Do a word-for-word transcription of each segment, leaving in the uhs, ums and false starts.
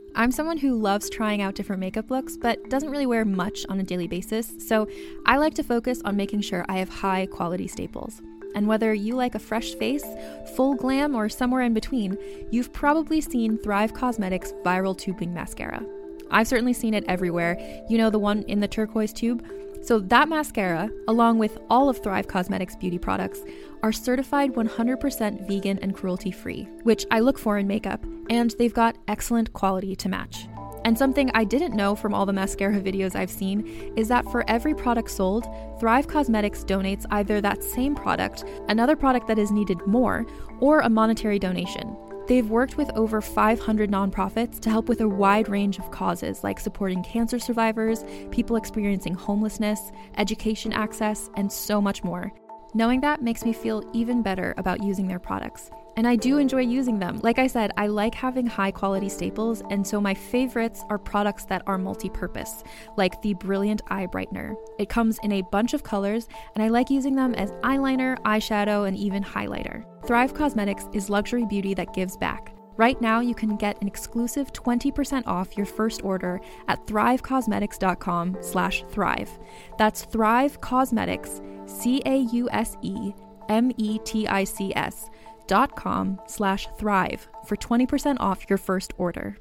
I'm someone who loves trying out different makeup looks, but doesn't really wear much on a daily basis, so I like to focus on making sure I have high quality staples. And whether you like a fresh face, full glam, or somewhere in between, you've probably seen Thrive Causemetics Viral Tubing Mascara. I've certainly seen it everywhere. You know, the one in the turquoise tube? So that mascara, along with all of Thrive Causemetics beauty products, are certified one hundred percent vegan and cruelty-free, which I look for in makeup, and they've got excellent quality to match. And something I didn't know from all the mascara videos I've seen is that for every product sold, Thrive Causemetics donates either that same product, another product that is needed more, or a monetary donation. They've worked with over five hundred nonprofits to help with a wide range of causes like supporting cancer survivors, people experiencing homelessness, education access, and so much more. Knowing that makes me feel even better about using their products. And I do enjoy using them. Like I said, I like having high quality staples, and so my favorites are products that are multi-purpose, like the Brilliant Eye Brightener. It comes in a bunch of colors, and I like using them as eyeliner, eyeshadow, and even highlighter. Thrive Causemetics is luxury beauty that gives back. Right now, you can get an exclusive twenty percent off your first order at thrivecausemetics.com slash thrive. That's Thrive Causemetics, C A U S E M E T I C S dot com slash thrive for twenty percent off your first order.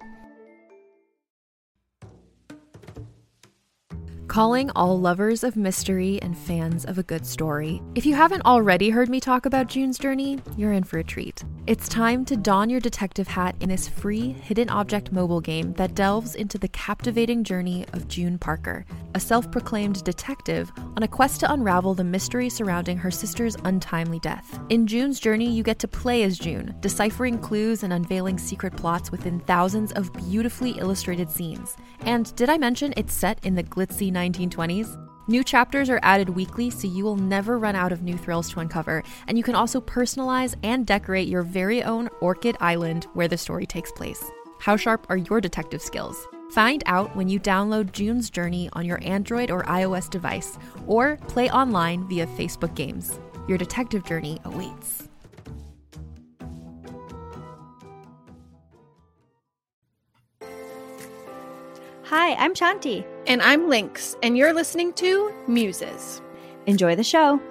Calling all lovers of mystery and fans of a good story. If you haven't already heard me talk about June's Journey, you're in for a treat. It's time to don your detective hat in this free hidden object mobile game that delves into the captivating journey of June Parker, a self-proclaimed detective on a quest to unravel the mystery surrounding her sister's untimely death. In June's Journey, you get to play as June, deciphering clues and unveiling secret plots within thousands of beautifully illustrated scenes. And did I mention it's set in the glitzy nineteen twenties? New chapters are added weekly, so you will never run out of new thrills to uncover, and you can also personalize and decorate your very own Orchid Island where the story takes place. How sharp are your detective skills? Find out when you download June's Journey on your Android or iOS device, or play online via Facebook Games. Your detective journey awaits. Hi, I'm Shanti. And I'm Lynx, and you're listening to Muses. Enjoy the show.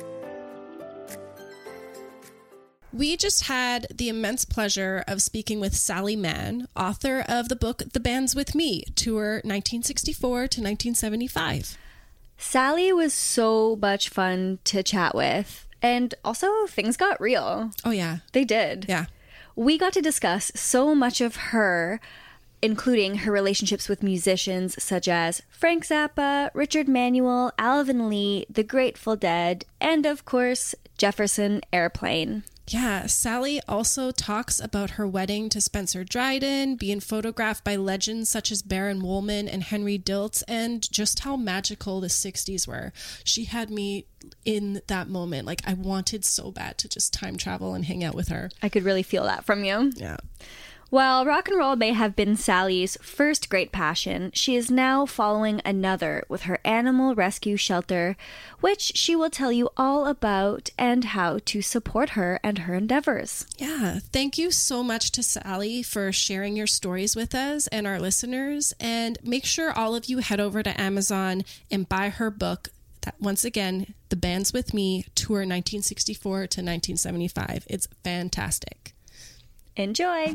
We just had the immense pleasure of speaking with Sally Mann, author of the book The Bands With Me, Tour nineteen sixty-four to nineteen seventy-five. Sally was so much fun to chat with, and also things got real. Oh, yeah. They did. Yeah. We got to discuss so much of her, including her relationships with musicians such as Frank Zappa, Richard Manuel, Alvin Lee, The Grateful Dead, and of course, Jefferson Airplane. Yeah, Sally also talks about her wedding to Spencer Dryden, being photographed by legends such as Baron Woolman and Henry Diltz, and just how magical the sixties were. She had me in that moment. Like, I wanted so bad to just time travel and hang out with her. I could really feel that from you. Yeah. While rock and roll may have been Sally's first great passion, she is now following another with her animal rescue shelter, which she will tell you all about and how to support her and her endeavors. Yeah, thank you so much to Sally for sharing your stories with us and our listeners. And make sure all of you head over to Amazon and buy her book. That, once again, The Bands With Me, Tour nineteen sixty-four to nineteen seventy-five. It's fantastic. Enjoy!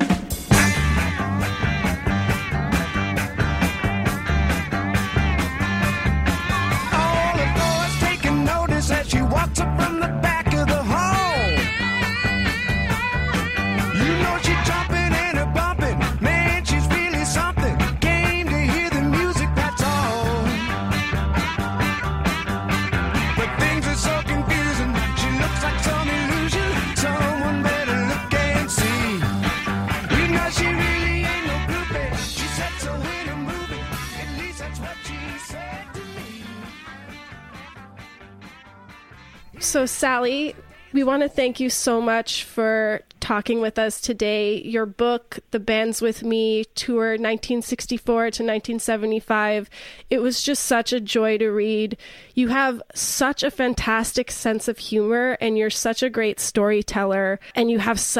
All the boys taking notice as she walks up from the back of the hall. You know she's jumping and a bumping. Man, she's really something. Came to hear the music, that's all. But things are so confusing. She looks like some illusion. Someone better look and see. You know she really ain't no groupie. She said so in a movie. At least that's what she said to me. So, Sally, we want to thank you so much for talking with us today. Your book, The Bands With Me, Tour nineteen sixty-four to nineteen seventy-five, it was just such a joy to read. You have such a fantastic sense of humor, and you're such a great storyteller, and you have such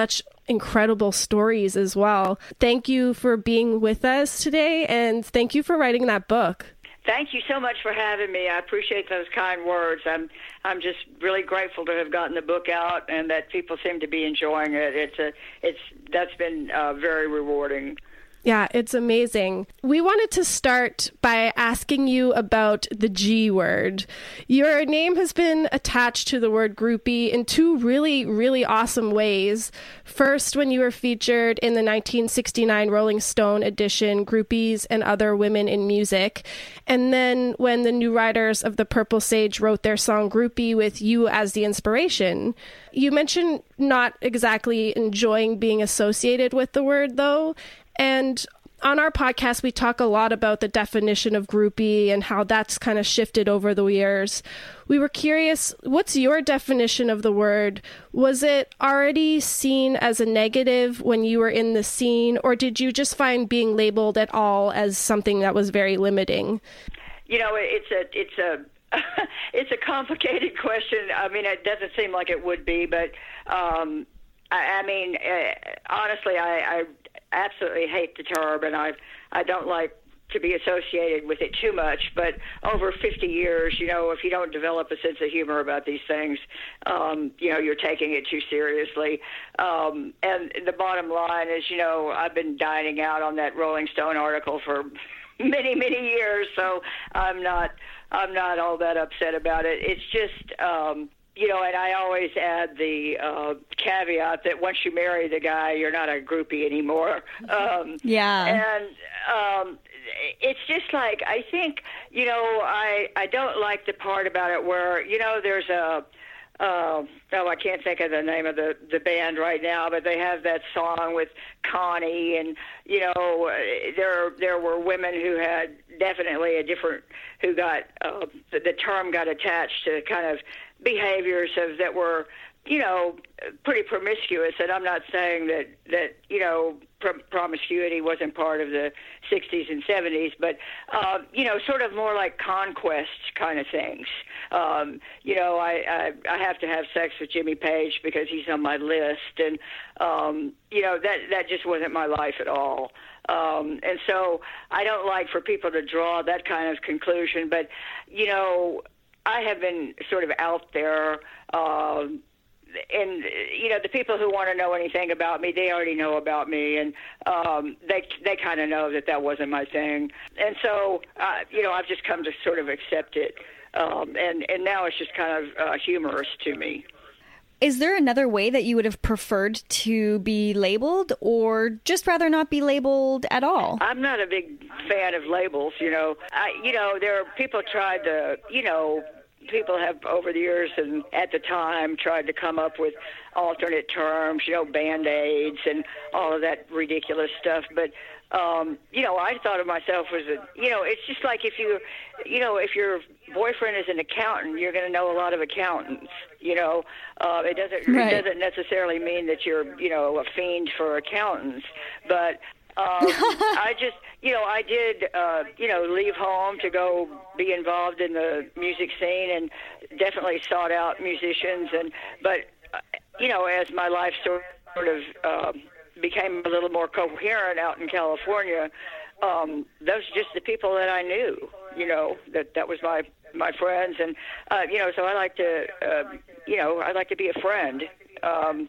incredible stories as well. Thank you for being with us today, and thank you for writing that book. Thank you so much for having me. I appreciate those kind words. I'm I'm just really grateful to have gotten the book out and that people seem to be enjoying it. It's a it's that's been uh, very rewarding. Yeah, it's amazing. We wanted to start by asking you about the G word. Your name has been attached to the word groupie in two really, really awesome ways. First, when you were featured in the nineteen sixty-nine Rolling Stone edition, Groupies and Other Women in Music. And then when the New Riders of the Purple Sage wrote their song Groupie with you as the inspiration. You mentioned not exactly enjoying being associated with the word, though. And on our podcast, we talk a lot about the definition of groupie and how that's kind of shifted over the years. We were curious, what's your definition of the word? Was it already seen as a negative when you were in the scene, or did you just find being labeled at all as something that was very limiting? You know, it's a it's a it's a complicated question. I mean, it doesn't seem like it would be, but um, I, I mean, uh, honestly, I. I absolutely hate the term, and I I don't like to be associated with it too much. But over fifty years, you know, if you don't develop a sense of humor about these things, um, you know, you're taking it too seriously. Um, and the bottom line is, you know, I've been dining out on that Rolling Stone article for many, many years, so I'm not I'm not all that upset about it. It's just. Um, You know, and I always add the uh, caveat that once you marry the guy, you're not a groupie anymore. Um, yeah. And um, it's just like, I think, you know, I, I don't like the part about it where, you know, there's a, uh, oh, I can't think of the name of the, the band right now, but they have that song with Connie, and, you know, there there were women who had definitely a different, who got, uh, the, the term got attached to kind of behaviors of that were, you know, pretty promiscuous. And I'm not saying that, that you know, pr- promiscuity wasn't part of the sixties and seventies, but, uh, you know, sort of more like conquest kind of things. Um, you know, I, I, I have to have sex with Jimmy Page because he's on my list. And, um, you know, that, that just wasn't my life at all. Um, and so I don't like for people to draw that kind of conclusion. But, you know, I have been sort of out there, uh, and, you know, the people who want to know anything about me, they already know about me, and um, they they kind of know that that wasn't my thing. And so, uh, you know, I've just come to sort of accept it, um, and, and now it's just kind of uh, humorous to me. Is there another way that you would have preferred to be labeled, or just rather not be labeled at all? I'm not a big fan of labels, you know. I, you know, there are people tried to, you know, people have over the years and at the time tried to come up with alternate terms, you know, Band-Aids and all of that ridiculous stuff. But, um, you know, I thought of myself as a, you know, it's just like if you, you know, if your boyfriend is an accountant, you're going to know a lot of accountants, you know. Uh, it doesn't, right. It doesn't necessarily mean that you're, you know, a fiend for accountants. But um, I just, you know, I did, uh, you know, leave home to go be involved in the music scene and definitely sought out musicians. And but, uh, you know, as my life sort of uh, became a little more coherent out in California, um, those are just the people that I knew, you know, that that was my, my friends. And, uh, you know, so I like to, uh, you know, I like to be a friend. Um,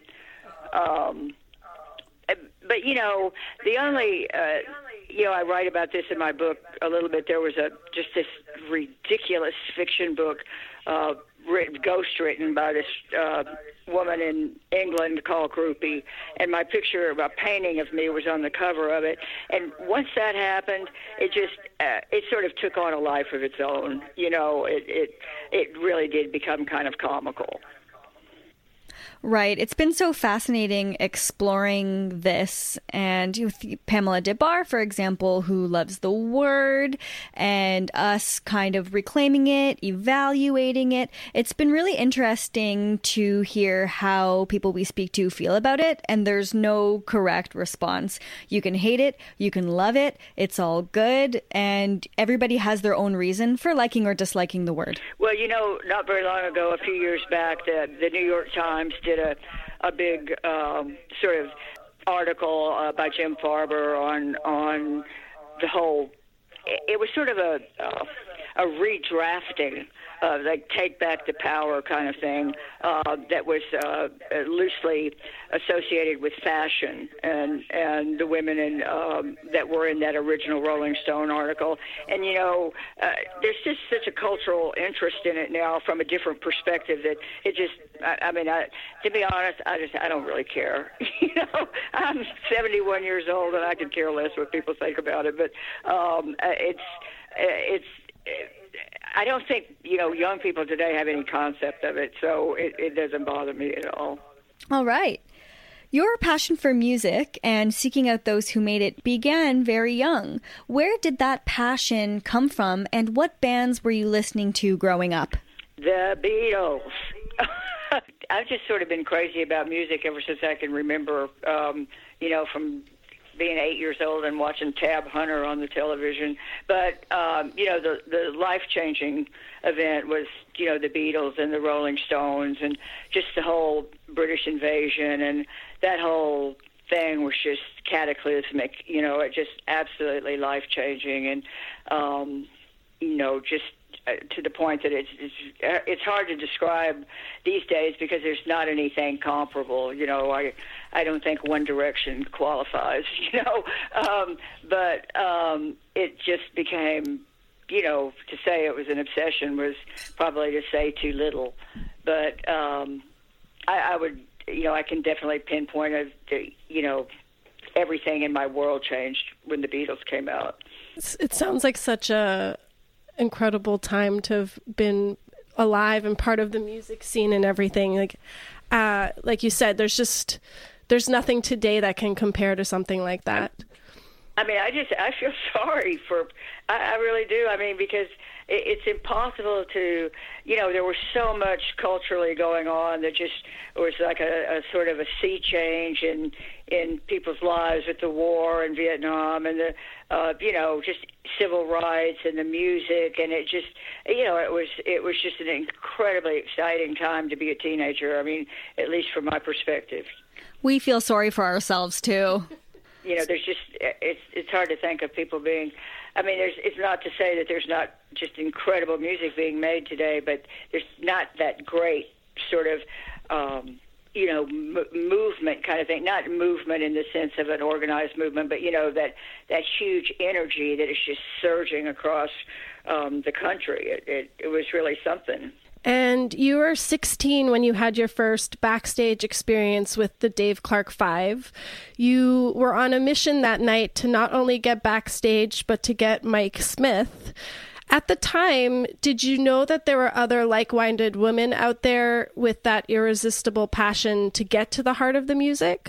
um, but, you know, the only, uh, you know, I write about this in my book a little bit. There was a just this ridiculous fiction book, uh, written, ghost written by this uh, woman in England called Groupie, and my picture, a painting of me was on the cover of it. And once that happened, it just uh, it sort of took on a life of its own. You know, it it it really did become kind of comical. Right. It's been so fascinating exploring this. And with Pamela Des Barres, for example, who loves the word, and us kind of reclaiming it, evaluating it. It's been really interesting to hear how people we speak to feel about it. And there's no correct response. You can hate it. You can love it. It's all good. And everybody has their own reason for liking or disliking the word. Well, you know, not very long ago, a few years back, the, the New York Times did a, a big um, sort of article uh, by Jim Farber on on the whole. It, it was sort of a uh, a redrafting. Uh, like take back the power kind of thing uh, that was uh, loosely associated with fashion and and the women in, um, that were in that original Rolling Stone article. And you know, uh, there's just such a cultural interest in it now from a different perspective that it just. I, I mean, I, to be honest, I just I don't really care. you know, I'm seventy-one years old and I could care less what people think about it. But um, it's it's. I don't think, you know, young people today have any concept of it, so it, it doesn't bother me at all. All right. Your passion for music and seeking out those who made it began very young. Where did that passion come from, and what bands were you listening to growing up? The Beatles. I've just sort of been crazy about music ever since I can remember, um, you know, from being eight years old and watching Tab Hunter on the television. But, um, you know, the, the life-changing event was, you know, the Beatles and the Rolling Stones and just the whole British invasion. And that whole thing was just cataclysmic, you know, it just absolutely life-changing. And, um, you know, just uh, to the point that it's, it's it's hard to describe these days because there's not anything comparable. You know, I I don't think One Direction qualifies. You know, um, but um, it just became, you know, to say it was an obsession was probably to say too little. But um, I, I would, you know, I can definitely pinpoint it. To, you know, everything in my world changed when the Beatles came out. It sounds like such a incredible time to have been alive and part of the music scene and everything. Like, uh, like you said, there's just there's nothing today that can compare to something like that. I mean, I just I feel sorry for I, I really do. I mean, because it, it's impossible to, you know, there was so much culturally going on that just was like a, a sort of a sea change in in people's lives with the war in Vietnam and the uh, you know, just civil rights and the music, and it just, you know, it was it was just an incredibly exciting time to be a teenager. I mean, at least from my perspective. We feel sorry for ourselves too. You know, there's just, it's it's hard to think of people being, I mean, there's it's not to say that there's not just incredible music being made today, but there's not that great sort of, um, you know, m- movement kind of thing. Not movement in the sense of an organized movement, but, you know, that, that huge energy that is just surging across um, the country. It, it, it was really something. And you were sixteen when you had your first backstage experience with the Dave Clark Five. You were on a mission that night to not only get backstage, but to get Mike Smith. At the time, did you know that there were other like-minded women out there with that irresistible passion to get to the heart of the music?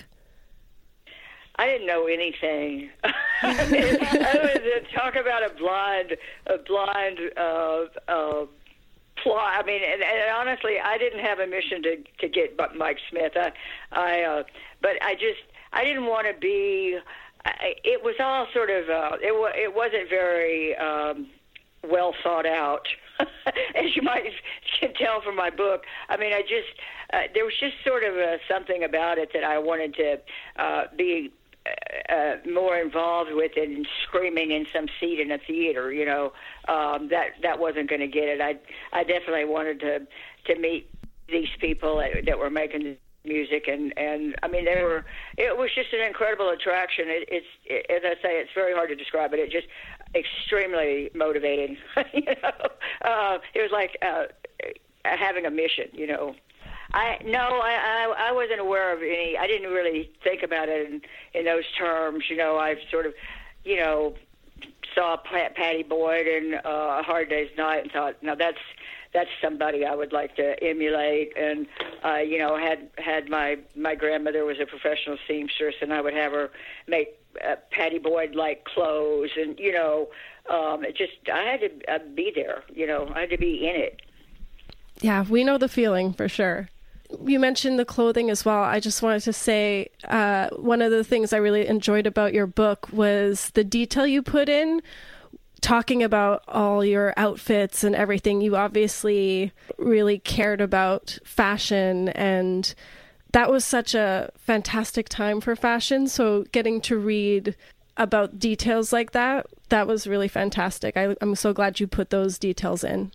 I didn't know anything. I mean, I was, talk about a blind, a blind uh, uh, plot. I mean, and, and honestly, I didn't have a mission to to get Mike Smith. I, I uh, but I just, I didn't want to be. I, it was all sort of. Uh, it was. It wasn't very. Um, well thought out, as you might can tell from my book. I mean, I just, uh, there was just sort of a, something about it that I wanted to uh, be uh, more involved with it and screaming in some seat in a theater, you know, um, that, that wasn't going to get it. I, I definitely wanted to, to meet these people that, that were making the music, and, and I mean, they were, it was just an incredible attraction. It, it's, it, as I say, it's very hard to describe it. It just, extremely motivating. you know, uh, it was like uh, having a mission. You know, I no, I, I I wasn't aware of any. I didn't really think about it in, in those terms. You know, I sort of, you know, saw Pat, Patty Boyd in uh, A Hard Day's Night and thought, now that's that's somebody I would like to emulate. And uh, you know, had had my my grandmother was a professional seamstress, and I would have her make Uh, Patty Boyd-like clothes, and you know, um, it just I had to uh, be there. You know, I had to be in it. Yeah, we know the feeling for sure. You mentioned the clothing as well. I just wanted to say uh, one of the things I really enjoyed about your book was the detail you put in, talking about all your outfits and everything. You obviously really cared about fashion, and that was such a fantastic time for fashion. So getting to read about details like that, that was really fantastic. I, I'm so glad you put those details in.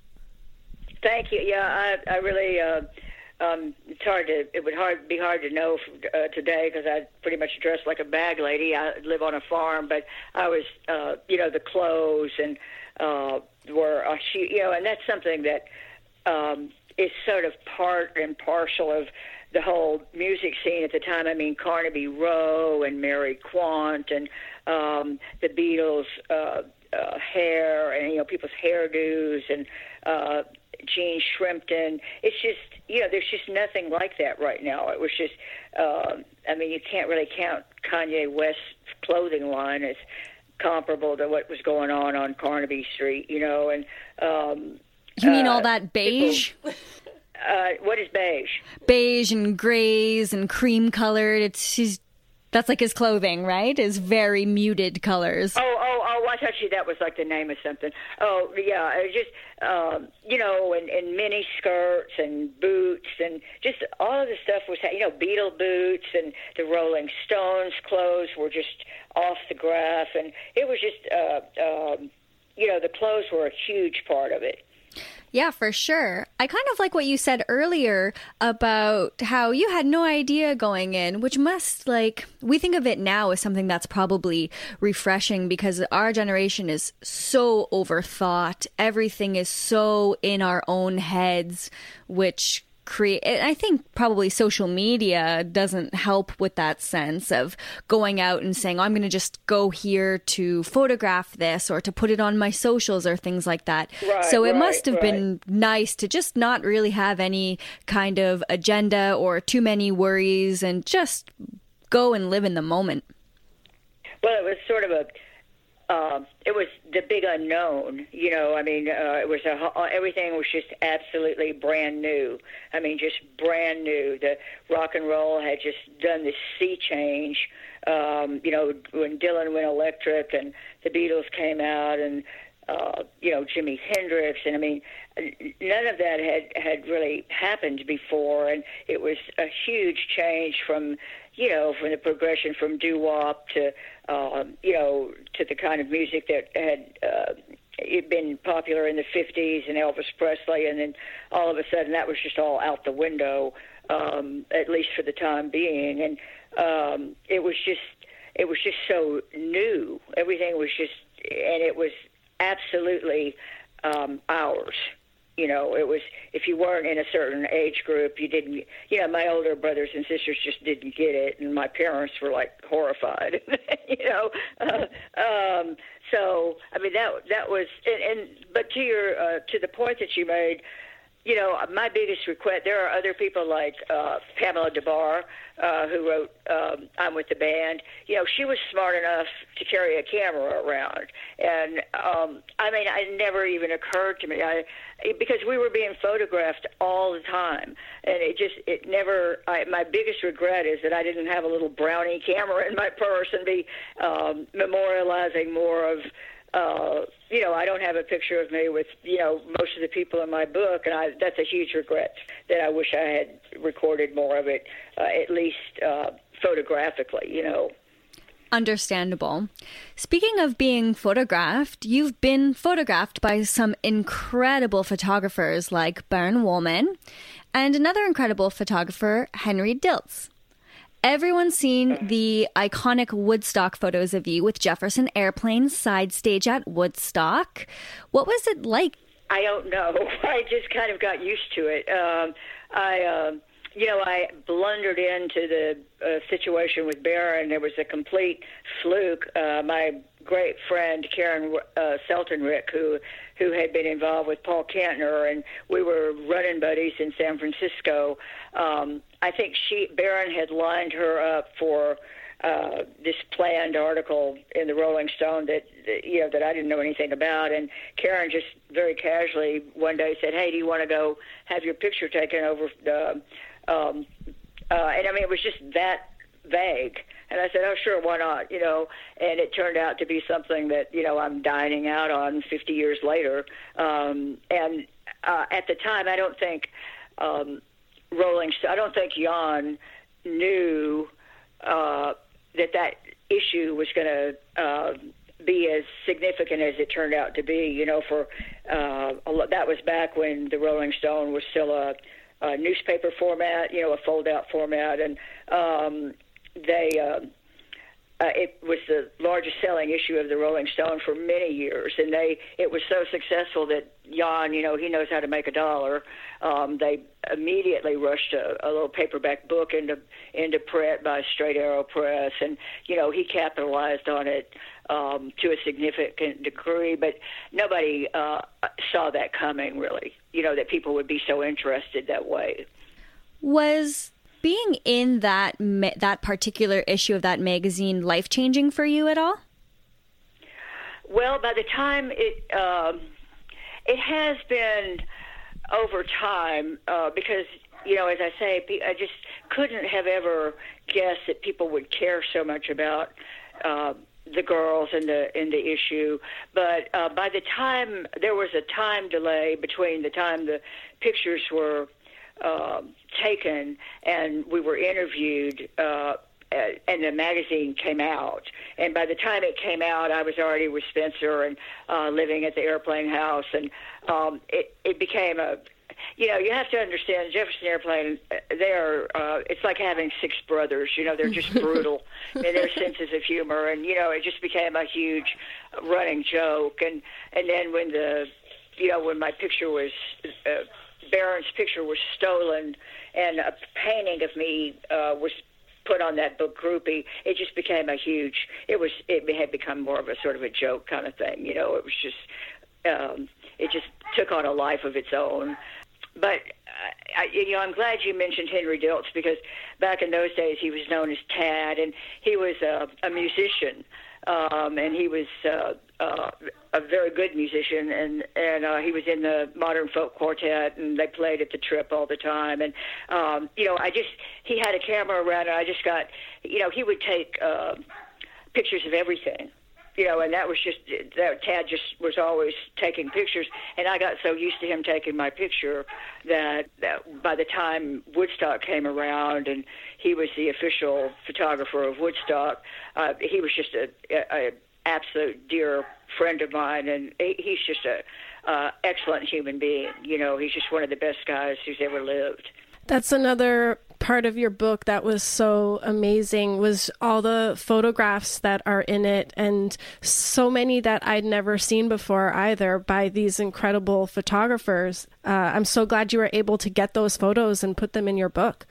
Thank you. Yeah, I, I really, uh, um, it's hard to, it would hard be hard to know uh, today because I pretty much dressed like a bag lady. I live on a farm, but I was, uh, you know, the clothes and uh, were, uh, she, you know, and that's something that um, is sort of part and parcel of the whole music scene at the time. I mean, Carnaby Row and Mary Quant and um, the Beatles' uh, uh, hair and, you know, people's hairdos and uh, Gene Shrimpton. It's just, you know, there's just nothing like that right now. It was just, uh, I mean, you can't really count Kanye West's clothing line as comparable to what was going on on Carnaby Street, you know, and... Um, you mean uh, all that beige? People, Uh, what is beige? Beige and grays and cream colored. It's she's that's like his clothing, right? Is very muted colors. Oh, oh, oh! I thought you that was like the name of something. Oh, yeah, it was just um, you know, and, and mini skirts and boots and just all of the stuff was, you know, Beatle boots and the Rolling Stones clothes were just off the graph, and it was just uh, um, you know, the clothes were a huge part of it. Yeah, for sure. I kind of like what you said earlier about how you had no idea going in, which must, like, we think of it now as something that's probably refreshing because our generation is so overthought. Everything is so in our own heads, which create, I think probably social media doesn't help with that sense of going out and saying, oh, I'm going to just go here to photograph this or to put it on my socials or things like that. Right, so it right, must have right. been nice to just not really have any kind of agenda or too many worries and just go and live in the moment. Well, it was sort of a, uh, it was the big unknown, you know, I mean, uh, it was a, everything was just absolutely brand new. I mean, just brand new. The rock and roll had just done this sea change, um, you know, when Dylan went electric and the Beatles came out and, uh, you know, Jimi Hendrix. And I mean, none of that had, had really happened before. And it was a huge change from, you know, from the progression from doo-wop to, um, you know, to the kind of music that had uh, been popular in the fifties and Elvis Presley, and then all of a sudden that was just all out the window, um, at least for the time being. And um, it was just, it was just so new. Everything was just, and it was absolutely um, ours. You know, it was, if you weren't in a certain age group, you didn't, you know, my older brothers and sisters just didn't get it, and my parents were, like, horrified, you know. Uh, um, so, I mean, that that was, and, and but to your, uh, to the point that you made, you know, my biggest request, there are other people like uh, Pamela DeBar, uh, who wrote um, I'm With the Band. You know, she was smart enough to carry a camera around. And, um, I mean, it never even occurred to me. I, because we were being photographed all the time. And it just, it never, I, my biggest regret is that I didn't have a little Brownie camera in my purse and be um, memorializing more of, Uh, you know, I don't have a picture of me with, you know, most of the people in my book, and I, that's a huge regret that I wish I had recorded more of it, uh, at least uh, photographically, you know. Understandable. Speaking of being photographed, you've been photographed by some incredible photographers like Baron Wolman and another incredible photographer, Henry Diltz. Everyone's seen the iconic Woodstock photos of you with Jefferson Airplane side stage at Woodstock. What was it like? I don't know. I just kind of got used to it. Um, I, uh, you know, I blundered into the uh, situation with Baron. There was a complete fluke. Uh, my great friend Karen uh, Seltenrick, who who had been involved with Paul Kantner, and we were running buddies in San Francisco. Um, I think she Baron had lined her up for uh, this planned article in the Rolling Stone that, that you know that I didn't know anything about, and Karen just very casually one day said, "Hey, do you want to go have your picture taken over?" Uh, um, uh, and I mean, it was just that vague. And I said, oh, sure, why not? You know, and it turned out to be something that, you know, I'm dining out on fifty years later. Um, and uh, at the time, I don't think um, Rolling, I don't think Jan knew uh, that that issue was going to uh, be as significant as it turned out to be. You know, for uh, a lo- that was back when the Rolling Stone was still a, a newspaper format, you know, a fold-out format, and um, they. Uh, Uh, it was the largest selling issue of the Rolling Stone for many years, and they it was so successful that Jan, you know, he knows how to make a dollar. Um, they immediately rushed a, a little paperback book into into print by Straight Arrow Press, and you know he capitalized on it um, to a significant degree. But nobody uh, saw that coming, really. You know, that people would be so interested that way. Was being in that ma- that particular issue of that magazine life-changing for you at all? Well, by the time it um, it has been over time, uh, because, you know, as I say, I just couldn't have ever guessed that people would care so much about uh, the girls in the in the issue. But uh, by the time, there was a time delay between the time the pictures were Uh, taken and we were interviewed uh, and the magazine came out. And by the time it came out, I was already with Spencer and uh, living at the Airplane House. And um, it, it became a, you know, you have to understand, Jefferson Airplane, they are, uh, it's like having six brothers. You know, they're just brutal in their senses of humor. And, you know, it just became a huge running joke. And, and then when the, you know, when my picture was, uh, Barron's picture was stolen and a painting of me uh, was put on that book Groupie, it just became a huge, it was, it had become more of a sort of a joke kind of thing. You know, it was just, um, it just took on a life of its own. But, I, you know, I'm glad you mentioned Henry Diltz, because back in those days he was known as Tad, and he was a, a musician. Um, and he was uh, uh, a very good musician, and and uh, he was in the Modern Folk Quartet, and they played at the Trip all the time. And um, you know, I just he had a camera around, and I just got, you know, he would take uh, pictures of everything, you know, and that was just that Tad just was always taking pictures, and I got so used to him taking my picture that, that by the time Woodstock came around and he was the official photographer of Woodstock, uh, he was just a, a, a absolute dear friend of mine, and he, he's just a uh, excellent human being. You know, he's just one of the best guys who's ever lived. That's another part of your book that was so amazing, was all the photographs that are in it, and so many that I'd never seen before either, by these incredible photographers. Uh, I'm so glad you were able to get those photos and put them in your book.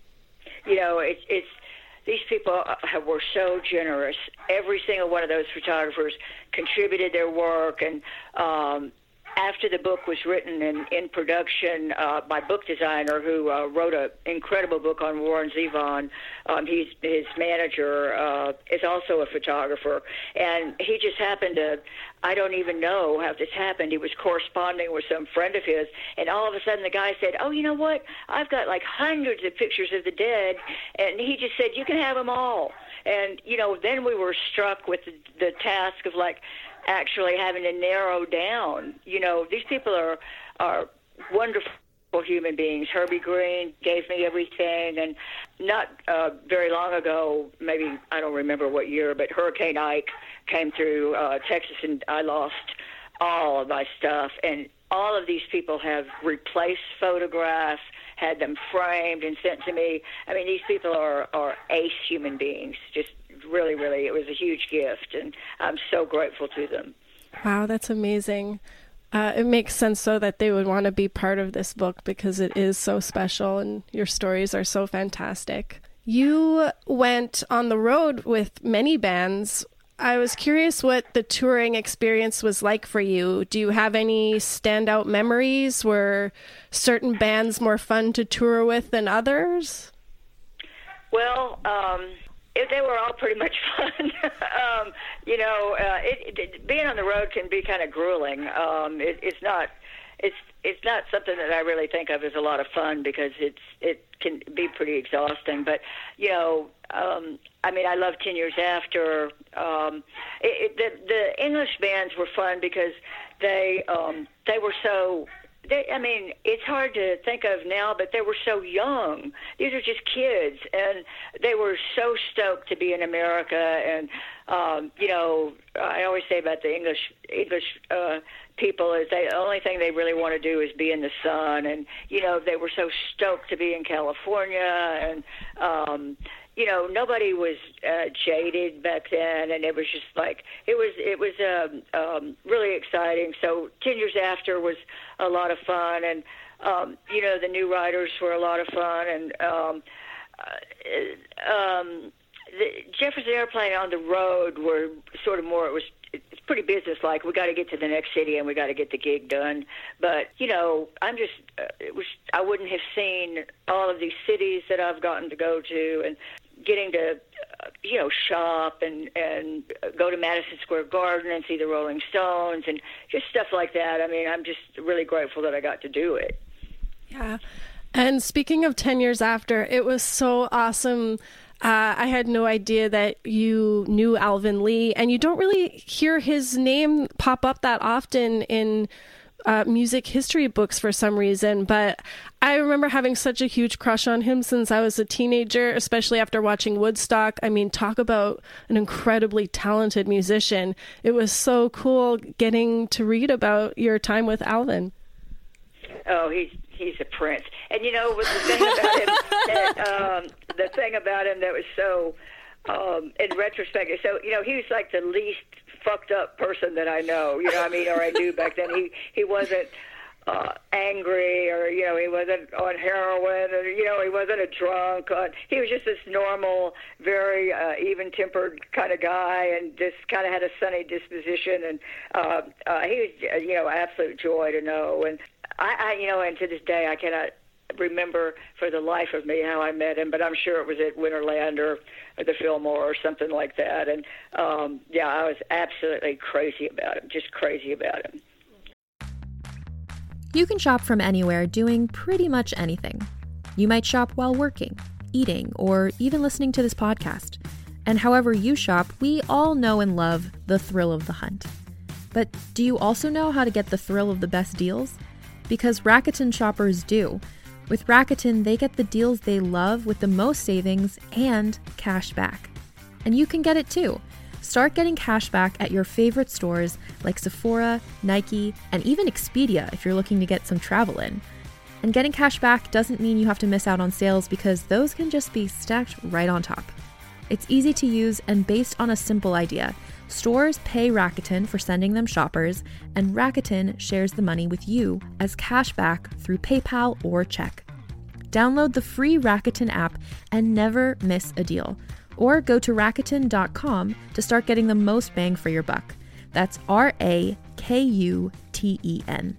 You know, it, it's these people were so generous. Every single one of those photographers contributed their work, and um, after the book was written and in production, uh, my book designer, who uh, wrote an incredible book on Warren Zevon, um, he's, his manager uh, is also a photographer, and he just happened to, I don't even know how this happened. He was corresponding with some friend of his, and all of a sudden the guy said, oh, you know what? I've got like hundreds of pictures of the dead, and he just said, you can have them all. And, you know, then we were struck with the, the task of, like, actually having to narrow down. You know, these people are are wonderful human beings. Herbie Green gave me everything, and not uh, very long ago, maybe, I don't remember what year, but Hurricane Ike came through uh, Texas, and I lost all of my stuff. And all of these people have replaced photographs, had them framed and sent to me. I mean, these people are, are ace human beings. Just really, really, it was a huge gift, and I'm so grateful to them. Wow, that's amazing. Uh, it makes sense, so that they would want to be part of this book, because it is so special and your stories are so fantastic. You went on the road with many bands. I was curious what the touring experience was like for you. Do you have any standout memories? Were certain bands more fun to tour with than others? Well, um, it, they were all pretty much fun. um, you know, uh, it, it, being on the road can be kind of grueling. Um, it, it's not, it's it's not something that I really think of as a lot of fun, because it's it can be pretty exhausting. But you know, um, I mean, I love Ten Years After. Um, it, it, the the English bands were fun because they um, they were so they, I mean, it's hard to think of now, but they were so young. These are just kids, and they were so stoked to be in America. And um, you know, I always say about the English English uh, people is they, the only thing they really want to do is be in the sun. And you know, they were so stoked to be in California, and um, you know, nobody was uh, jaded back then, and it was just like it was. It was um, um, really exciting. So ten years after was a lot of fun, and um, you know, the new writers were a lot of fun, and um, uh, um, the Jefferson Airplane on the road were sort of more. It was. It's pretty business-like. We got to get to the next city, and we got to get the gig done. But you know, I'm just. Uh, it was. I wouldn't have seen all of these cities that I've gotten to go to, and getting to, uh, you know, shop and, and go to Madison Square Garden and see the Rolling Stones and just stuff like that. I mean, I'm just really grateful that I got to do it. Yeah. And speaking of ten years after, it was so awesome. Uh, I had no idea that you knew Alvin Lee, and you don't really hear his name pop up that often in Uh, music history books for some reason, but I remember having such a huge crush on him since I was a teenager, especially after watching Woodstock. I mean, talk about an incredibly talented musician. It was so cool getting to read about your time with Alvin. Oh, he's he's a prince. And you know, the thing about him, that, um, the thing about him that was so, um, in retrospect, so you know, he was like the least fucked up person that I know, you know what I mean, or I knew back then. He he wasn't uh, angry, or, you know, he wasn't on heroin, or, you know, he wasn't a drunk. Uh, he was just this normal, very uh, even-tempered kind of guy, and just kind of had a sunny disposition, and uh, uh, he was, you know, absolute joy to know. And I, I, you know, and to this day, I cannot remember for the life of me how I met him, but I'm sure it was at Winterland or, or the Fillmore or something like that. And um, yeah, I was absolutely crazy about him, just crazy about him. You can shop from anywhere doing pretty much anything. You might shop while working, eating, or even listening to this podcast. And however you shop, we all know and love the thrill of the hunt. But do you also know how to get the thrill of the best deals? Because Rakuten shoppers do. With Rakuten, they get the deals they love with the most savings and cash back. And you can get it too. Start getting cash back at your favorite stores like Sephora, Nike, and even Expedia if you're looking to get some travel in. And getting cash back doesn't mean you have to miss out on sales, because those can just be stacked right on top. It's easy to use and based on a simple idea. Stores pay Rakuten for sending them shoppers, and Rakuten shares the money with you as cash back through PayPal or check. Download the free Rakuten app and never miss a deal. Or go to Rakuten dot com to start getting the most bang for your buck. That's R A K U T E N.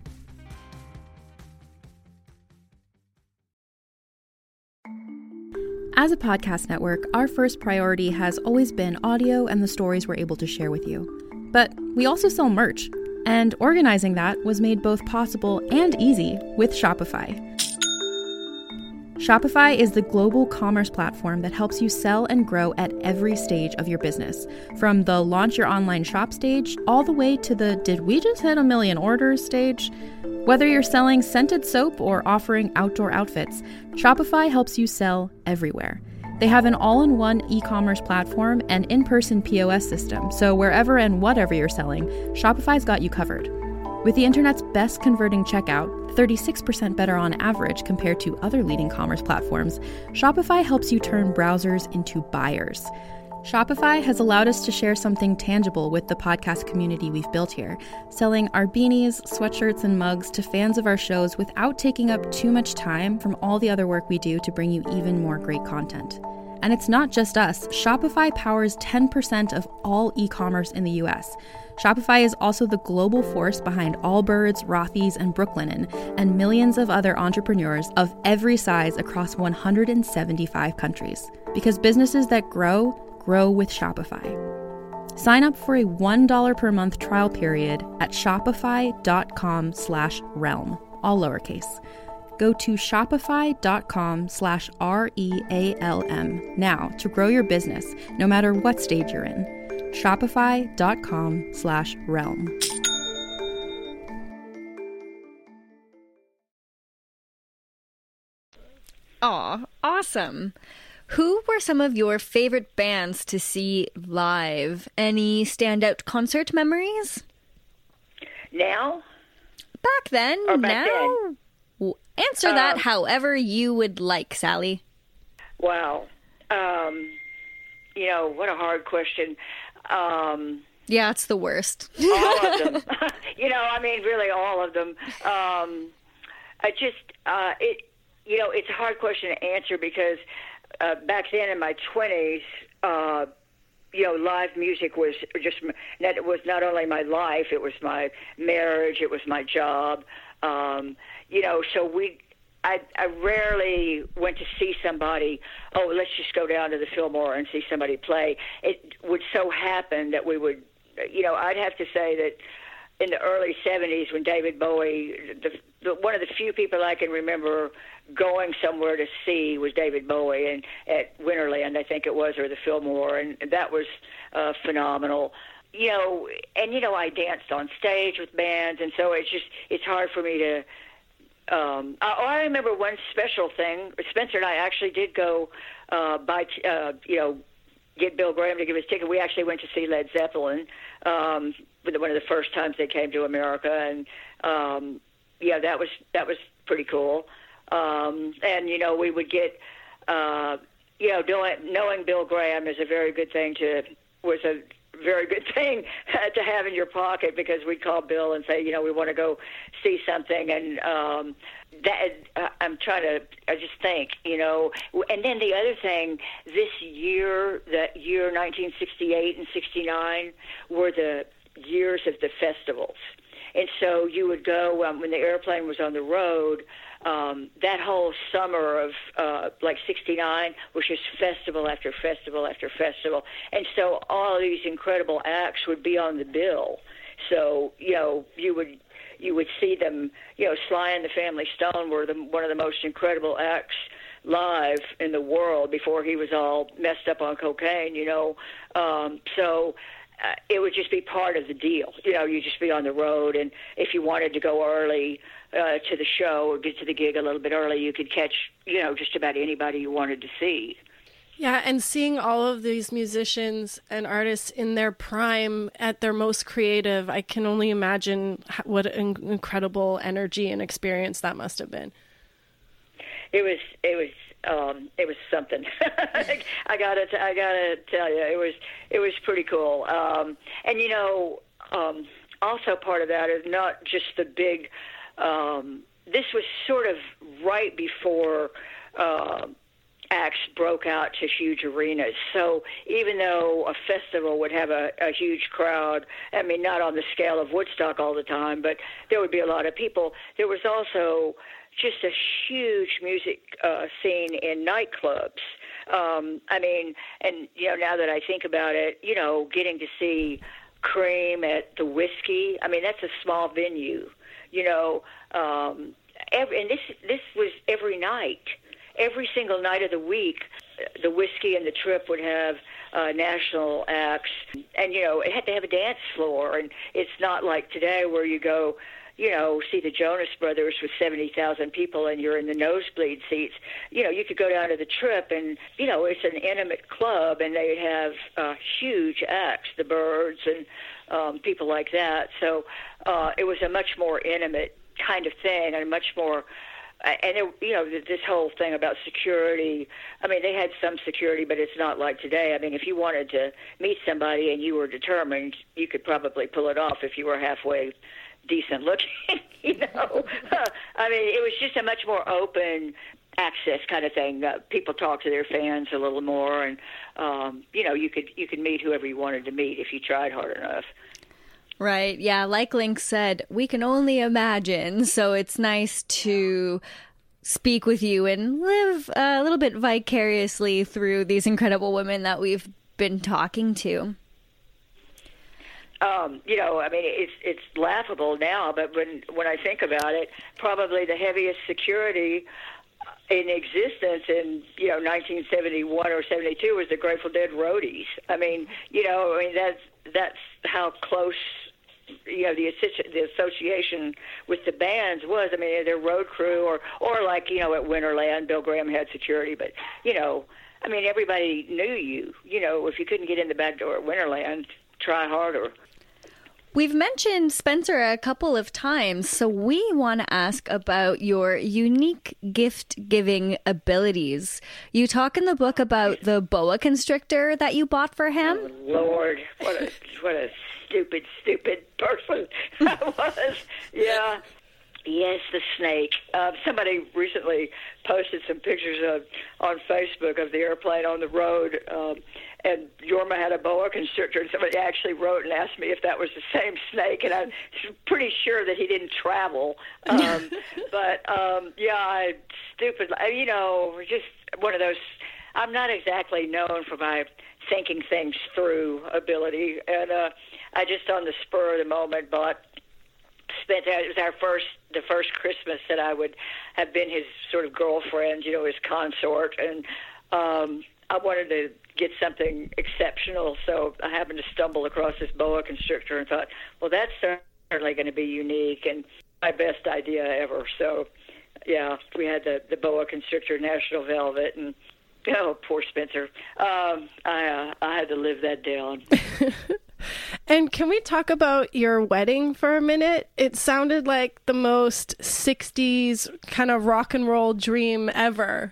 As a podcast network, our first priority has always been audio and the stories we're able to share with you. But we also sell merch, and organizing that was made both possible and easy with Shopify. Shopify is the global commerce platform that helps you sell and grow at every stage of your business, from the launch your online shop stage all the way to the did we just hit a million orders stage. Whether you're selling scented soap or offering outdoor outfits, Shopify helps you sell everywhere. They have an all-in-one e-commerce platform and in-person P O S system, so wherever and whatever you're selling, Shopify's got you covered. With the internet's best converting checkout, thirty-six percent better on average compared to other leading commerce platforms, Shopify helps you turn browsers into buyers. Shopify has allowed us to share something tangible with the podcast community we've built here, selling our beanies, sweatshirts, and mugs to fans of our shows without taking up too much time from all the other work we do to bring you even more great content. And it's not just us. Shopify powers ten percent of all e-commerce in the U S. Shopify is also the global force behind Allbirds, Rothy's, and Brooklinen, and millions of other entrepreneurs of every size across one hundred seventy-five countries. Because businesses that grow, grow with Shopify. Sign up for a one dollar per month trial period at shopify.com slash realm, all lowercase. Go to shopify.com slash R-E-A-L-M now to grow your business, no matter what stage you're in. Shopify.com slash realm. Aw, awesome. Who were some of your favorite bands to see live? Any standout concert memories? Now? Back then, Or back now? W- Answer that Um, however you would like, Sally. Wow. Um, you know, what a hard question. Um, Yeah, it's the worst. all of them. You know, I mean, really all of them. Um, I just, uh, it, you know, it's a hard question to answer because uh, back then in my twenties, uh, you know, live music was just, it was not only my life, it was my marriage, it was my job. Um, you know, so we, I, I rarely went to see somebody, oh, let's just go down to the Fillmore and see somebody play. It would so happen that we would, you know, I'd have to say that in the early seventies when David Bowie, the, the, one of the few people I can remember going somewhere to see was David Bowie, and at Winterland, I think it was, or the Fillmore, and that was uh, phenomenal. You know, and, you know, I danced on stage with bands, and so it's just, it's hard for me to, um, I, I remember one special thing. Spencer and I actually did go uh, buy, uh, you know, get Bill Graham to give us a ticket. We actually went to see Led Zeppelin, um, one of the first times they came to America, and um, yeah, that was that was pretty cool. Um, and you know, we would get, uh, you know, knowing, knowing Bill Graham is a very good thing to was a very good thing to have in your pocket, because we'd call Bill and say, you know, we want to go see something, and um, that uh, I'm trying to I just think, you know, and then the other thing, this year, the year nineteen sixty-eight and sixty-nine were the years of the festivals. And so you would go, um, when the airplane was on the road, um, that whole summer of uh, like sixty-nine was just festival after festival after festival. And so all of these incredible acts would be on the bill. So, you know, you would you would see them, you know, Sly and the Family Stone were the, one of the most incredible acts live in the world before he was all messed up on cocaine, you know. Um, so... Uh, it would just be part of the deal. You know, you'd just be on the road, and if you wanted to go early uh, to the show or get to the gig a little bit early, you could catch, you know, just about anybody you wanted to see. Yeah, and seeing all of these musicians and artists in their prime at their most creative, I can only imagine what an incredible energy and experience that must have been. It was, it was, um, it was something. I gotta, t- I gotta tell you, it was, it was pretty cool. Um, and you know, um, also part of that is not just the big. Um, this was sort of right before uh, acts broke out to huge arenas. So even though a festival would have a, a huge crowd, I mean, not on the scale of Woodstock all the time, but there would be a lot of people. There was also just a huge music uh, scene in nightclubs. Um, I mean, and, you know, now that I think about it, you know, getting to see Cream at the Whiskey, I mean, that's a small venue, you know, um, every, and this this was every night. Every single night of the week, the Whiskey and the Trip would have uh, national acts. And, you know, it had to have a dance floor. And it's not like today where you go, you know, see the Jonas Brothers with seventy thousand people and you're in the nosebleed seats. You know, you could go down to the Trip and, you know, it's an intimate club and they'd have uh, huge acts, the Byrds and um, people like that. So uh, it was a much more intimate kind of thing and a much more... And, it, you know, this whole thing about security, I mean, they had some security, but it's not like today. I mean, if you wanted to meet somebody and you were determined, you could probably pull it off if you were halfway decent looking, you know. I mean, it was just a much more open access kind of thing. Uh, people talk to their fans a little more, and, um, you know, you could you could meet whoever you wanted to meet if you tried hard enough. Right. Yeah. Like Link said, we can only imagine. So it's nice to speak with you and live a little bit vicariously through these incredible women that we've been talking to. Um, you know, I mean, it's it's laughable now, but when when I think about it, probably the heaviest security in existence in, you know, nineteen seventy-one or seventy-two was the Grateful Dead roadies. I mean, you know, I mean, that's, that's how close you know, the associ- the association with the bands was, I mean, their road crew, or or like, you know, at Winterland, Bill Graham had security, but, you know, I mean, everybody knew you. You know, if you couldn't get in the back door at Winterland, try harder. We've mentioned Spencer a couple of times, so we want to ask about your unique gift-giving abilities. You talk in the book about the boa constrictor that you bought for him. Oh, Lord, what a what a stupid, stupid person I was. Yeah. Yes, the snake. Uh, somebody recently posted some pictures of on Facebook of the airplane on the road, um, and Jorma had a boa constrictor, and somebody actually wrote and asked me if that was the same snake, and I'm pretty sure that he didn't travel. Um, but, um, yeah, I, stupid, you know, just one of those, I'm not exactly known for my thinking things through ability, and uh, I just on the spur of the moment bought Spent it was our first the first Christmas that I would have been his sort of girlfriend, you know, his consort, and um, I wanted to get something exceptional, so I happened to stumble across this boa constrictor and thought, well, that's certainly going to be unique and my best idea ever. So, yeah, we had the the boa constrictor National Velvet, and oh, poor Spencer, um, I uh, I had to live that down. And can we talk about your wedding for a minute? It sounded like the most sixties kind of rock and roll dream ever.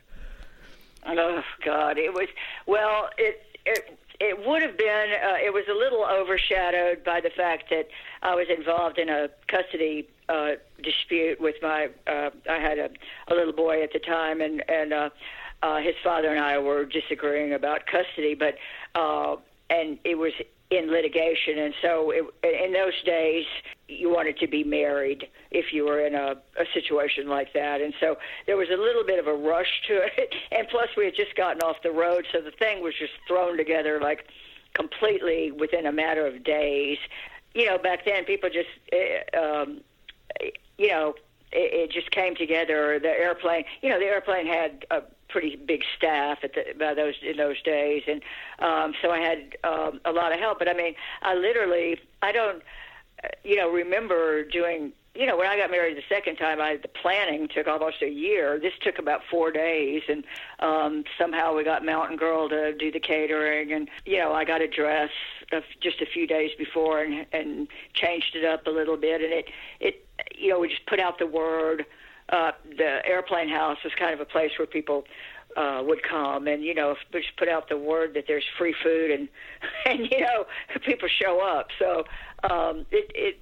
Oh, God. It was, well, it it, it would have been, uh, it was a little overshadowed by the fact that I was involved in a custody uh, dispute with my, uh, I had a, a little boy at the time, and, and uh, uh, his father and I were disagreeing about custody, but, uh, and it was in litigation, and so it, in those days you wanted to be married if you were in a, a situation like that, and so there was a little bit of a rush to it, and plus we had just gotten off the road, so the thing was just thrown together like completely within a matter of days. You know, back then people just uh, um, you know it, it just came together. The airplane, you know, the airplane had a pretty big staff at the, by those in those days, and um, so I had um, a lot of help. But I mean, I literally, I don't, you know, remember doing. You know, when I got married the second time, I the planning took almost a year. This took about four days, and um, somehow we got Mountain Girl to do the catering, and you know, I got a dress of just a few days before, and and changed it up a little bit, and it it you know, we just put out the word. Uh, the airplane house was kind of a place where people uh, would come, and you know, we just put out the word that there's free food, and and you know, people show up. So um, it it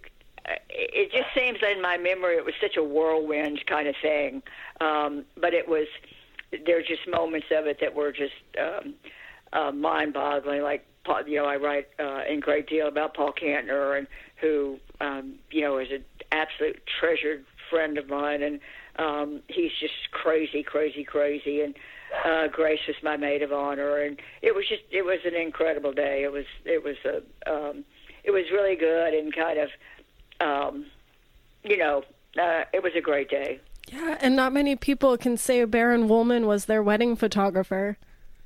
it just seems in my memory it was such a whirlwind kind of thing, um, but it was there's just moments of it that were just um, uh, mind-boggling. Like you know, I write uh, in great deal about Paul Kantner, and who um, you know is an absolute treasured friend of mine, and um, he's just crazy, crazy, crazy. And uh, Grace was my maid of honor, and it was just, it was an incredible day. It was, it was a, um, it was really good, and kind of, um, you know, uh, it was a great day. Yeah, and not many people can say Baron Woolman was their wedding photographer.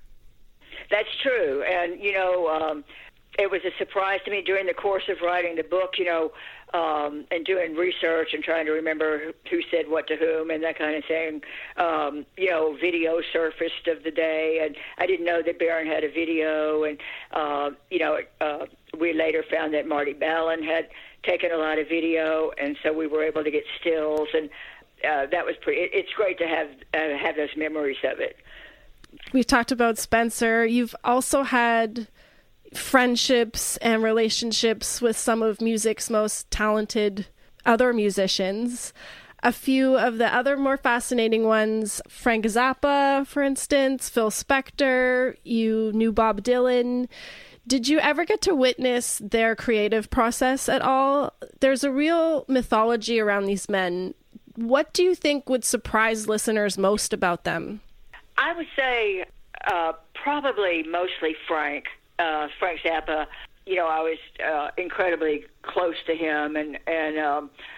That's true, and you know, um, it was a surprise to me during the course of writing the book, you know, um, and doing research and trying to remember who said what to whom and that kind of thing. Um, you know, video surfaced of the day, and I didn't know that Baron had a video, and, uh, you know, uh, we later found that Marty Ballin had taken a lot of video, and so we were able to get stills, and uh, that was pretty, it, it's great to have, uh, have those memories of it. We've talked about Spencer. You've also had friendships and relationships with some of music's most talented other musicians. A few of the other more fascinating ones, Frank Zappa, for instance, Phil Spector, you knew Bob Dylan. Did you ever get to witness their creative process at all? There's a real mythology around these men. What do you think would surprise listeners most about them? I would say uh, probably mostly Frank. Uh, Frank Zappa, you know, I was uh, incredibly close to him, and and um,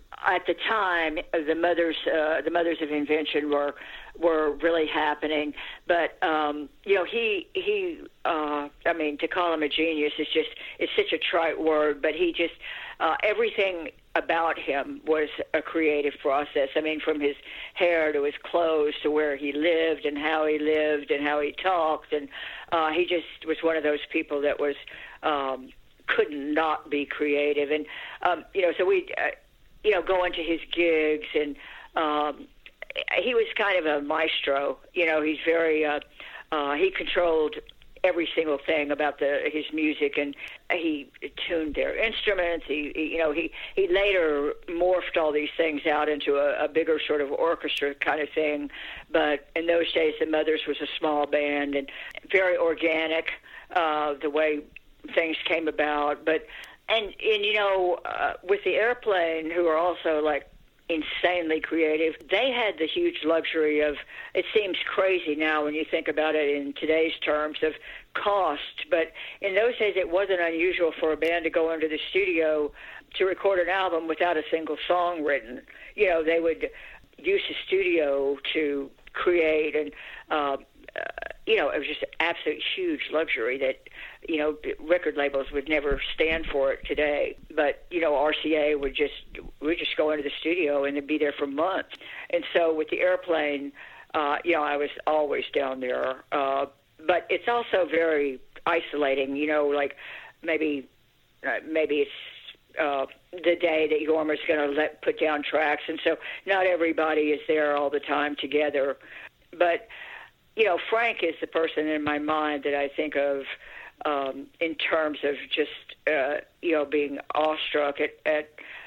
at the time, the mothers, uh, the mothers of invention were were really happening. But um, you know, he he. Uh, I mean, to call him a genius is just it's such a trite word. But he just uh, everything about him was a creative process. I mean, from his hair to his clothes to where he lived and how he lived and how he talked, and uh, he just was one of those people that was um, could not be creative. And um, you know, so we. Uh, you know, going to his gigs, and um, he was kind of a maestro. You know, he's very, uh, uh, he controlled every single thing about the his music, and he tuned their instruments. He, he you know, he, he later morphed all these things out into a, a bigger sort of orchestra kind of thing. But in those days, the Mothers was a small band and very organic, uh, the way things came about. But And, and you know, uh, with the Airplane, who are also, like, insanely creative, they had the huge luxury of, it seems crazy now when you think about it in today's terms, of cost. But in those days, it wasn't unusual for a band to go into the studio to record an album without a single song written. You know, they would use the studio to create, and, uh, uh, you know, it was just an absolute huge luxury that, you know, record labels would never stand for it today. But, you know, R C A would just would just go into the studio and they'd be there for months. And so with the Airplane, uh, you know, I was always down there. Uh, but it's also very isolating, you know, like maybe uh, maybe it's uh, the day that Jorma's going to let put down tracks. And so not everybody is there all the time together. But, you know, Frank is the person in my mind that I think of Um, in terms of just, uh, you know, being awestruck at, at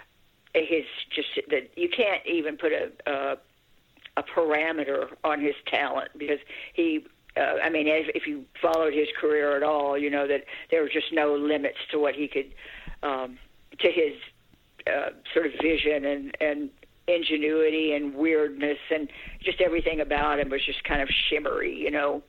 his just that you can't even put a, a a parameter on his talent, because he, uh, I mean, if, if you followed his career at all, you know that there were just no limits to what he could, um, to his uh, sort of vision and, and ingenuity and weirdness, and just everything about him was just kind of shimmery, you know.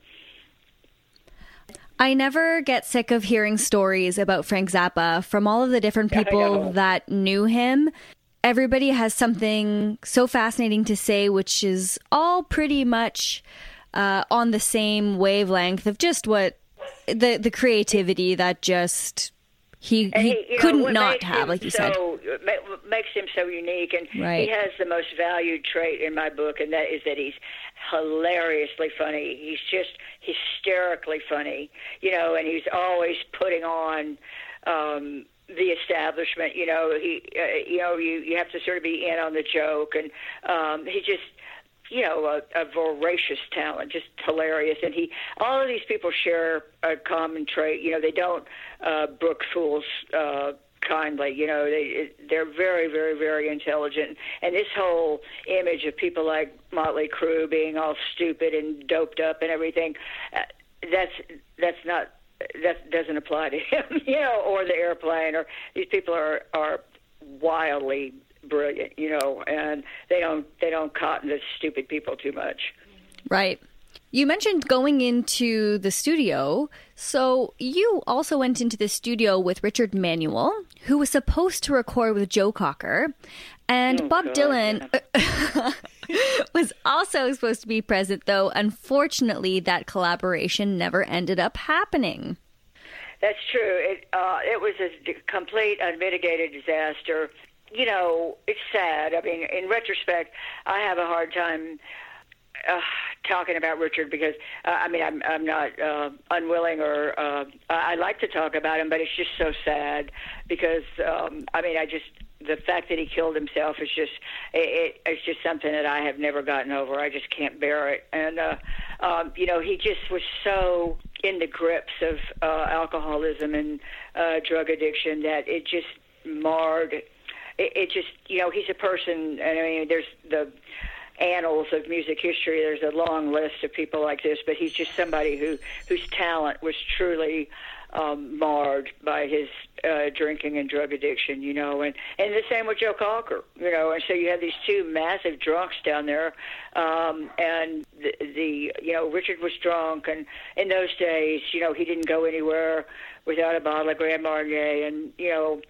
I never get sick of hearing stories about Frank Zappa from all of the different people that knew him. Everybody has something so fascinating to say, which is all pretty much uh, on the same wavelength of just what the the creativity that just he, he, he you know, couldn't not have, like you so, said. Makes him so unique, and right. He has the most valued trait in my book, and that is that he's hilariously funny. He's just hysterically funny, you know, and he's always putting on um, the establishment. You know, he, uh, you know, you you have to sort of be in on the joke, and um, he just, you know, a, a voracious talent, just hilarious. And he, all of these people share a common trait. You know, they don't uh, brook fools uh, kindly. You know, they they're very, very, very intelligent. And this whole image of people like Motley Crue being all stupid and doped up and everything, uh, that's that's not that doesn't apply to him. You know, or the Airplane, or these people are are wildly brilliant, you know, and they don't they don't cotton to stupid people too much. Right. You mentioned going into the studio. So you also went into the studio with Richard Manuel, who was supposed to record with Joe Cocker. And oh, Bob God. Dylan was also supposed to be present, though unfortunately that collaboration never ended up happening. That's true. It uh, it was a complete unmitigated disaster. You know, it's sad. I mean, in retrospect, I have a hard time uh, talking about Richard because, uh, I mean, I'm I'm not uh, unwilling or uh, I like to talk about him, but it's just so sad because, um, I mean, I just, the fact that he killed himself is just, it, it, it's just something that I have never gotten over. I just can't bear it. And, uh, um, you know, he just was so in the grips of uh, alcoholism and uh, drug addiction that it just marred It, it just, you know, he's a person, and I mean, there's the annals of music history, there's a long list of people like this, but he's just somebody who whose talent was truly um, marred by his uh, drinking and drug addiction, you know, and, and the same with Joe Cocker, you know, and so you have these two massive drunks down there, um, and the, the, you know, Richard was drunk, and in those days, you know, he didn't go anywhere without a bottle of Grand Marnier, and, you know,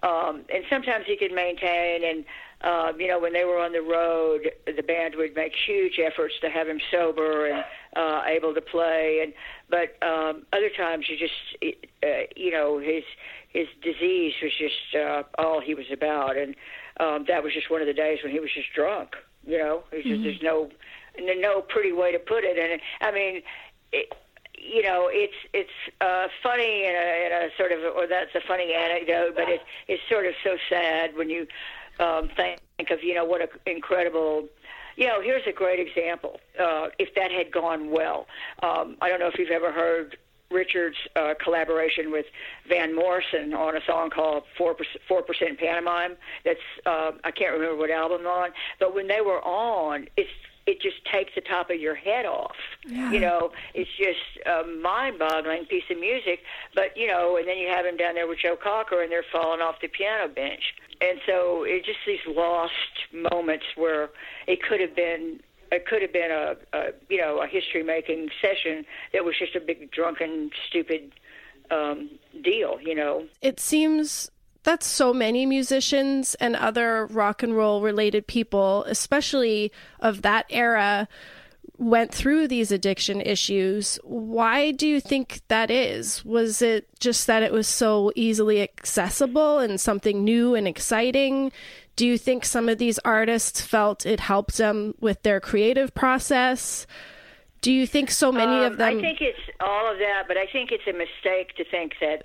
um, and sometimes he could maintain. And um, you know, when they were on the road, the band would make huge efforts to have him sober and uh, able to play. And but um, other times, you just uh, you know, his his disease was just uh, all he was about, and um, that was just one of the days when he was just drunk. You know, it's just, mm-hmm. there's no no pretty way to put it. And I mean, it, you know, it's it's uh, funny in a, in a sort of, or that's a funny anecdote, but it, it's sort of so sad when you um, think of, you know, what an incredible, you know, here's a great example. Uh, if that had gone well, um, I don't know if you've ever heard Richard's uh, collaboration with Van Morrison on a song called Four Percent Pantomime. That's uh, I can't remember what album on, but when they were on, it's it just takes the top of your head off. Yeah. You know, it's just a mind-boggling piece of music. But you know, and then you have him down there with Joe Cocker, and they're falling off the piano bench. And so it's just these lost moments where it could have been. It could have been a, a you know, a history-making session that was just a big drunken, stupid um, deal, you know. It seems that so many musicians and other rock and roll related people, especially of that era, went through these addiction issues. Why do you think that is? Was it just that it was so easily accessible and something new and exciting? Do you think some of these artists felt it helped them with their creative process? Do you think so many um, of them... I think it's all of that, but I think it's a mistake to think that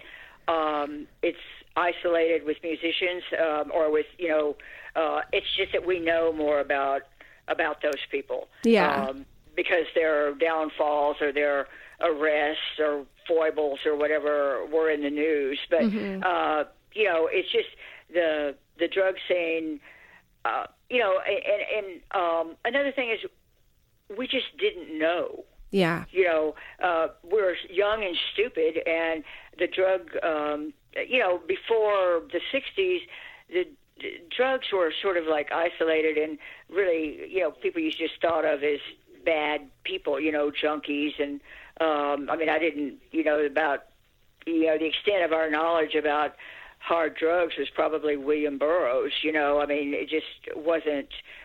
um, it's isolated with musicians um, or with, you know, uh, it's just that we know more about about those people. Yeah. Um, because their downfalls or their arrests or foibles or whatever were in the news. But, mm-hmm. uh, you know, it's just the... the drug scene, uh, you know, and, and um, another thing is we just didn't know. Yeah. You know, uh, we were young and stupid, and the drug, um, you know, before the sixties, the, the drugs were sort of like isolated and really, you know, people you just thought of as bad people, you know, junkies. And, um, I mean, I didn't, you know, about, you know, the extent of our knowledge about hard drugs was probably William Burroughs. You know, I mean, it just wasn't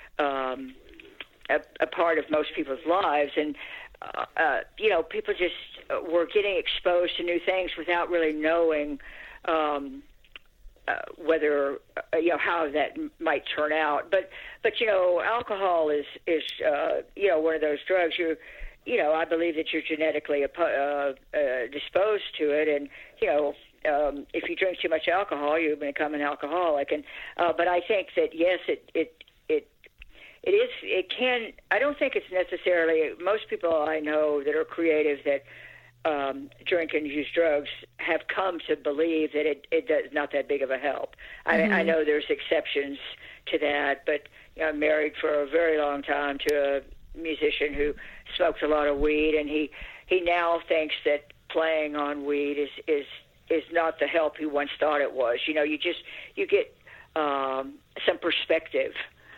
um, a, a part of most people's lives. And, uh, uh, you know, people just were getting exposed to new things without really knowing um, uh, whether, uh, you know, how that m- might turn out. But, but you know, alcohol is, is uh, you know, one of those drugs. You you know, I believe that you're genetically uh, uh, disposed to it. And, you know, Um, if you drink too much alcohol, you become an alcoholic. And uh, but I think that yes, it it it it is. It can. I don't think it's necessarily. Most people I know that are creative that um, drink and use drugs have come to believe that it it does not that big of a help. Mm-hmm. I, I know there's exceptions to that, but you know, I'm married for a very long time to a musician who smoked a lot of weed, and he he now thinks that playing on weed is is is not the help he once thought it was. You know, you just, you get um, some perspective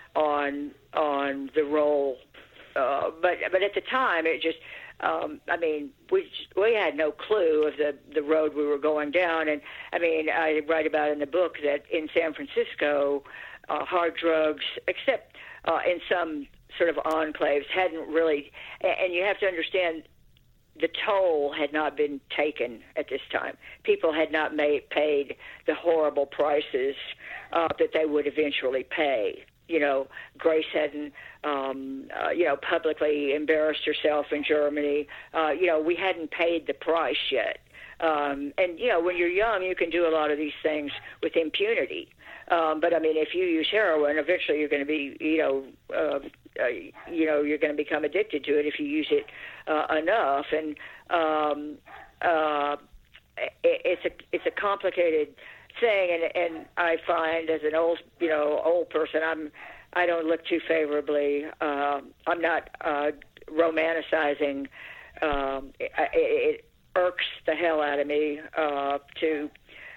on on the role. Uh, but but at the time, it just, um, I mean, we we had no clue of the, the road we were going down. And, I mean, I write about in the book that in San Francisco, uh, hard drugs, except uh, in some sort of enclaves, hadn't really, and you have to understand, the toll had not been taken at this time. People had not made, paid the horrible prices uh, that they would eventually pay. You know, Grace hadn't, um, uh, you know, publicly embarrassed herself in Germany. Uh, you know, we hadn't paid the price yet. Um, and, you know, when you're young, you can do a lot of these things with impunity. Um, but, I mean, if you use heroin, eventually you're going to be, you know, uh, uh, you know, you're going to become addicted to it if you use it uh, enough. And um, uh, it, it's a it's a complicated thing. And, and I find as an old, you know, old person, I'm I don't look too favorably. Uh, I'm not uh, romanticizing. Um, it, it irks the hell out of me uh, to.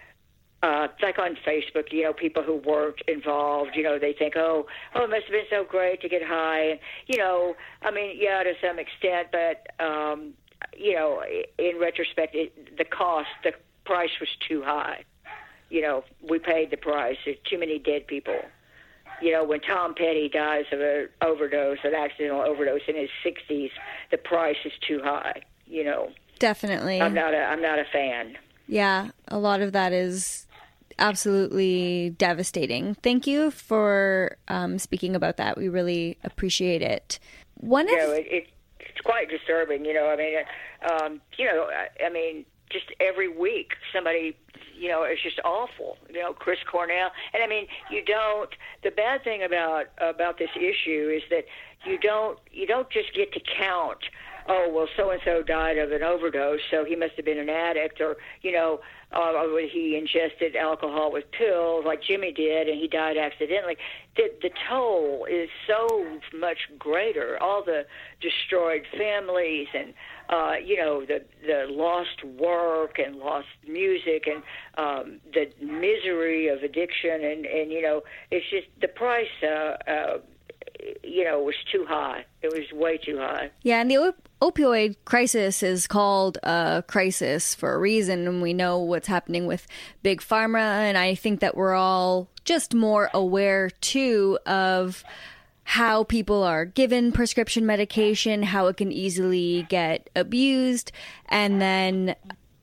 Uh, like on Facebook, you know, people who weren't involved, you know, they think, oh, oh, it must have been so great to get high. And, you know, I mean, yeah, to some extent, but, um, you know, in retrospect, it, the cost, the price was too high. you know, we paid the price. There's too many dead people. You know, when Tom Petty dies of an overdose, an accidental overdose in his sixties, the price is too high. You know, Definitely. I'm not a I'm not a fan. Yeah, a lot of that is absolutely devastating. Thank you for um, speaking about that. We really appreciate it. One of You know, it, it, it's quite disturbing. You know, I mean, um, you know, I, I mean, just every week somebody. You know, it's just awful. You know, Chris Cornell, and I mean, you don't. The bad thing about about this issue is that you don't you don't just get to count. Oh, well, so and so died of an overdose, so he must have been an addict, or you know, uh, he ingested alcohol with pills like Jimmy did, and he died accidentally. The the toll is so much greater. All the destroyed families and. Uh, you know, the the lost work and lost music and um, the misery of addiction and, and, you know, it's just the price, uh, uh, you know, was too high. It was way too high. Yeah, and the op- opioid crisis is called a crisis for a reason, and we know what's happening with Big Pharma, and I think that we're all just more aware, too, of how people are given prescription medication, how it can easily get abused, and then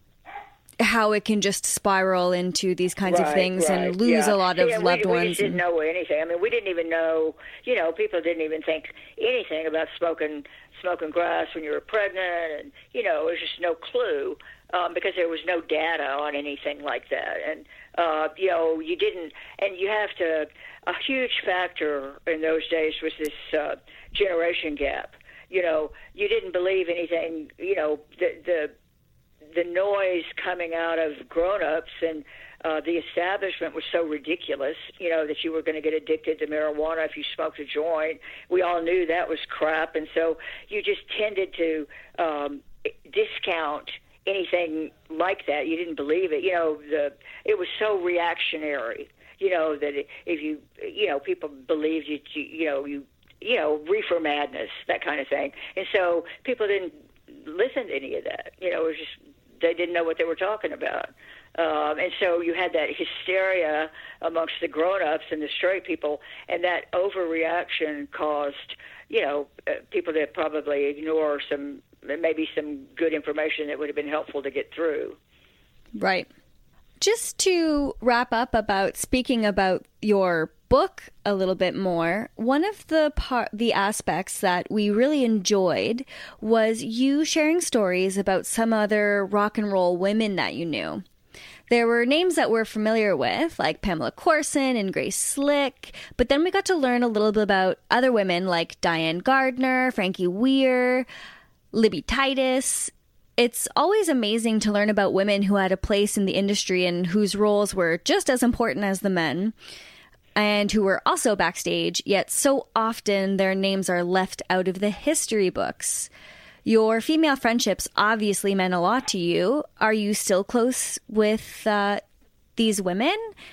how it can just spiral into these kinds right, of things right, and lose yeah. a lot of yeah, loved we, we ones. just didn't know anything. I mean, we didn't even know, you know, people didn't even think anything about smoking smoking grass when you were pregnant, and, you know, there was just no clue um, because there was no data on anything like that. And, uh, you know, you didn't, and you have to, a huge factor in those days was this uh, generation gap. You know, you didn't believe anything, you know, the the the noise coming out of grown-ups and uh, the establishment was so ridiculous, you know, that you were going to get addicted to marijuana if you smoked a joint. We all knew that was crap, and so you just tended to um, discount anything like that. You didn't believe it. You know, the it was so reactionary, you know, that if you, you know, people believed you, you know, you, you know, reefer madness, that kind of thing. And so people didn't listen to any of that. You know, it was just, they didn't know what they were talking about. Um, and so you had that hysteria amongst the grown-ups and the straight people, and that overreaction caused, you know, uh, people to probably ignore some, maybe some good information that would have been helpful to get through. Right. Just to wrap up about speaking about your book a little bit more, one of the par- the aspects that we really enjoyed was you sharing stories about some other rock and roll women that you knew. There were names that we're familiar with, like Pamela Courson and Grace Slick, but then we got to learn a little bit about other women like Diane Gardner, Frankie Weir, Libby Titus. It's always amazing to learn about women who had a place in the industry and whose roles were just as important as the men, and who were also backstage, yet so often their names are left out of the history books. Your female friendships obviously meant a lot to you. Are you still close with uh, these women?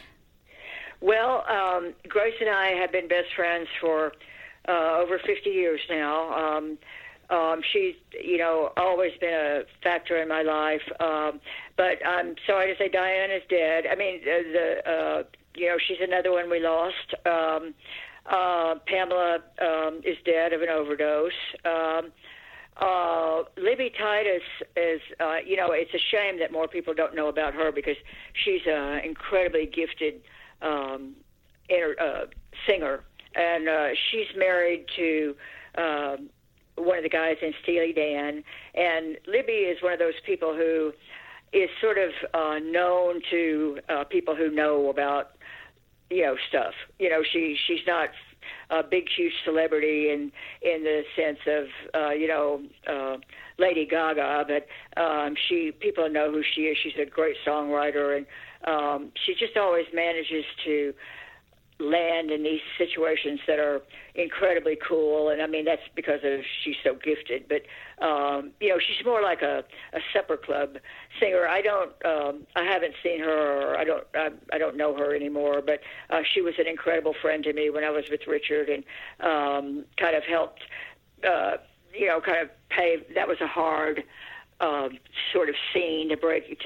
Well, um, Grace and I have been best friends for uh, over fifty years now. Um, um, she's, you know, always been a factor in my life. Um, but I'm sorry to say Diane is dead. I mean, uh, the uh, you know, she's another one we lost. Um, uh, Pamela um, is dead of an overdose. Um, uh, Libby Titus is, uh, you know, it's a shame that more people don't know about her because she's an incredibly gifted um, inter- uh, singer. And uh, she's married to um, one of the guys in Steely Dan. And Libby is one of those people who is sort of uh, known to uh, people who know about, you know, stuff. You know, she she's not a big, huge celebrity in in the sense of, uh, you know, uh, Lady Gaga, but um, she people know who she is. She's a great songwriter, and um, she just always manages to land in these situations that are incredibly cool. And I mean, that's because of she's so gifted. But um, you know, she's more like a, a supper club singer. I don't, um, I haven't seen her, or I don't, I, I don't know her anymore. But uh, she was an incredible friend to me when I was with Richard, and um, kind of helped, uh, you know, kind of pave. That was a hard um, sort of scene to break to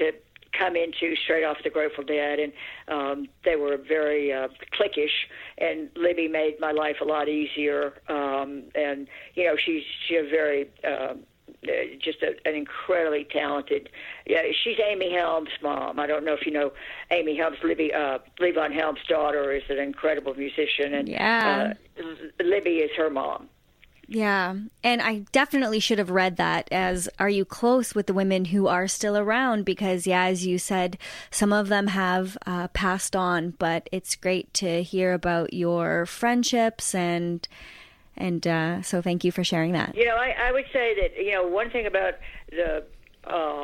come into straight off the Grateful Dead, and um, they were very uh, cliquish. And Libby made my life a lot easier. Um, and you know, she's she's a very um, just a, an incredibly talented. Yeah, she's Amy Helms' mom. I don't know if you know Amy Helms. Libby uh, Levon Helms' daughter is an incredible musician, and Yeah. uh, Libby is her mom. Yeah, and I definitely should have read that as, are you close with the women who are still around? Because, yeah, as you said, some of them have uh, passed on, but it's great to hear about your friendships, and and uh, so thank you for sharing that. You know, I, I would say that, you know, one thing about the uh,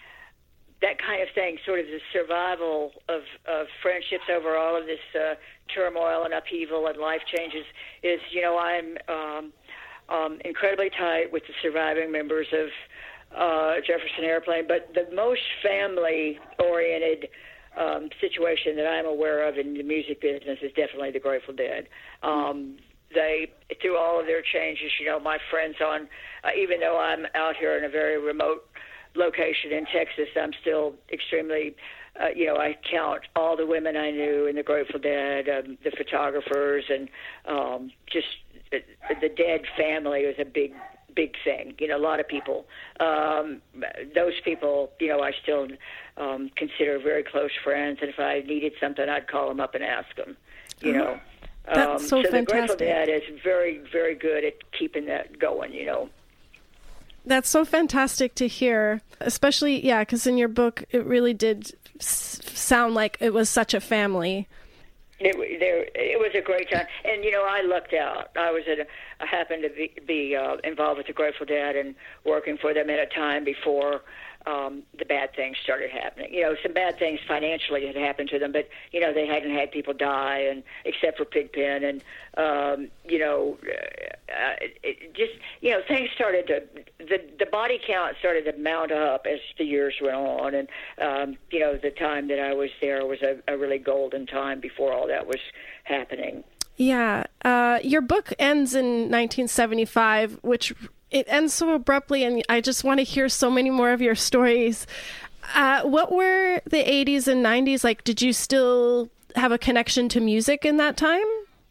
that kind of thing, sort of the survival of, of friendships over all of this uh, turmoil and upheaval and life changes is, you know, I'm... Um, Um, incredibly tight with the surviving members of uh, Jefferson Airplane, but the most family-oriented um, situation that I'm aware of in the music business is definitely the Grateful Dead. Um, they, through all of their changes, you know, my friends on, uh, even though I'm out here in a very remote location in Texas, I'm still extremely, uh, you know, I count all the women I knew in the Grateful Dead, um, the photographers, and um, just the Dead family was a big, big thing. You know, a lot of people. Um, those people, you know, I still um, consider very close friends. And if I needed something, I'd call them up and ask them. You know, That's um, so so the Grateful fantastic. Dead is very, very good at keeping that going. You know. That's so fantastic to hear, especially, yeah, because in your book, it really did s- sound like it was such a family. It, there, it was a great time, and you know, I lucked out. I was at, a, I happened to be, be uh, involved with the Grateful Dead and working for them at a time before um, the bad things started happening. You know, some bad things financially had happened to them, but you know, they hadn't had people die, and except for Pigpen, and um, you know, uh, it, it just you know, things started to the the body count started to mount up as the years went on, and um, you know, the time that I was there was a, a really golden time before all that was happening. Yeah. Uh, your book ends in nineteen seventy-five, which it ends so abruptly, and I just want to hear so many more of your stories. Uh, what were the eighties and nineties like? Did you still have a connection to music in that time?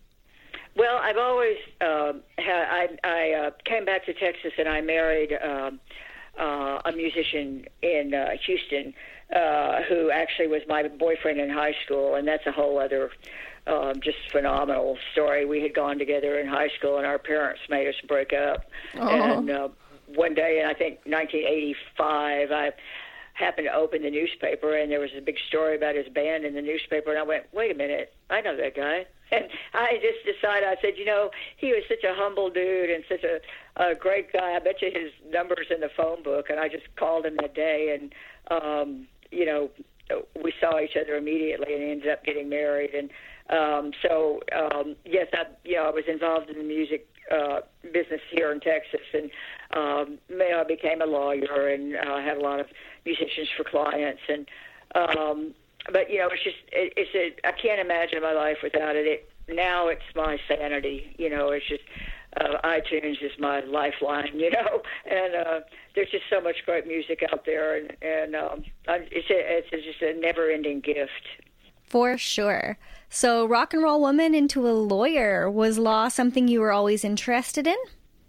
Well, I've always uh, had, I, I uh, came back to Texas, and I married um, uh, a musician in uh, Houston uh, who actually was my boyfriend in high school, and that's a whole other um, just phenomenal story. We had gone together in high school, and our parents made us break up. Oh. And uh, one day in, I think, nineteen eighty-five, I happened to open the newspaper, and there was a big story about his band in the newspaper, and I went, wait a minute, I know that guy. And I just decided, I said, you know, he was such a humble dude and such a, a great guy. I bet you his number's in the phone book. And I just called him that day, and, um, you know, we saw each other immediately and ended up getting married. And um, so, um, yes, I, you know, I was involved in the music uh, business here in Texas, and um, I became a lawyer, and I uh, had a lot of musicians for clients. And um, but you know, it's just it, it's a I can't imagine my life without it. It now it's my sanity. You know, it's just uh, iTunes is my lifeline. You know, and uh, there's just so much great music out there, and and um, I, it's a, it's just a never-ending gift. For sure. So, rock and roll woman into a lawyer. Was law something you were always interested in?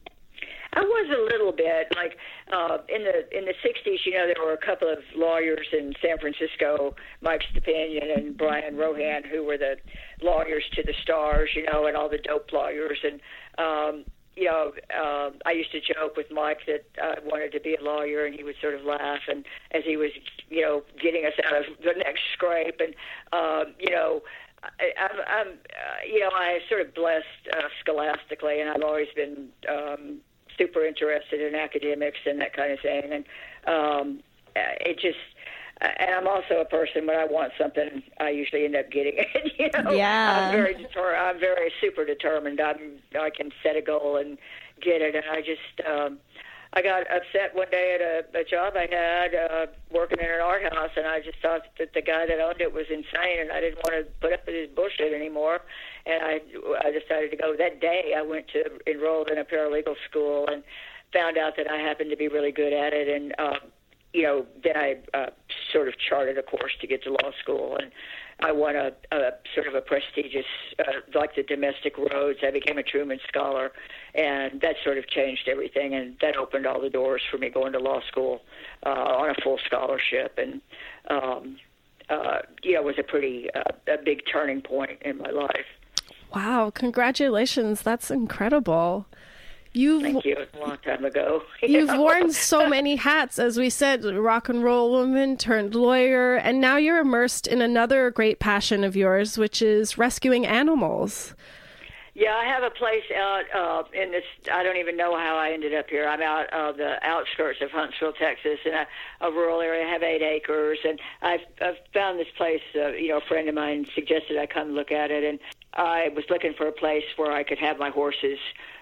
I was a little bit like uh, in the in the sixties. You know, there were a couple of lawyers in San Francisco, Mike Stepanian and Brian Rohan, who were the lawyers to the stars. You know, and all the dope lawyers. And um, you know, uh, I used to joke with Mike that I wanted to be a lawyer, and he would sort of laugh. And as he was, you know, getting us out of the next scrape, and uh, you know. I, I'm, I'm uh, you know, I sort of blessed uh, scholastically, and I've always been um, super interested in academics and that kind of thing. And um, it just, and I'm also a person when I want something, I usually end up getting it. You know, Yeah. I'm very deter- I'm very super determined. I'm, I can set a goal and get it, and I just. Um, I got upset one day at a, a job I had uh, working in an art house, and I just thought that the guy that owned it was insane, and I didn't want to put up with his bullshit anymore. And I, I decided to go. That day, I went to enrolled in a paralegal school and found out that I happened to be really good at it. And uh, you know, then I uh, sort of charted a course to get to law school, and I won a, a sort of a prestigious, uh, like the domestic roads. I became a Truman Scholar, and that sort of changed everything, and that opened all the doors for me going to law school uh, on a full scholarship, and um, uh, yeah, it was a pretty uh, a big turning point in my life. Wow, congratulations. That's incredible. You've, Thank you. It was a long time ago. You've worn so many hats, as we said, rock and roll woman turned lawyer, and now you're immersed in another great passion of yours, which is rescuing animals. Yeah, I have a place out uh, in this. I don't even know how I ended up here. I'm out of the outskirts of Huntsville, Texas, in a, a rural area. I have eight acres, and I've, I've found this place. Uh, you know, a friend of mine suggested I come look at it, and I was looking for a place where I could have my horses,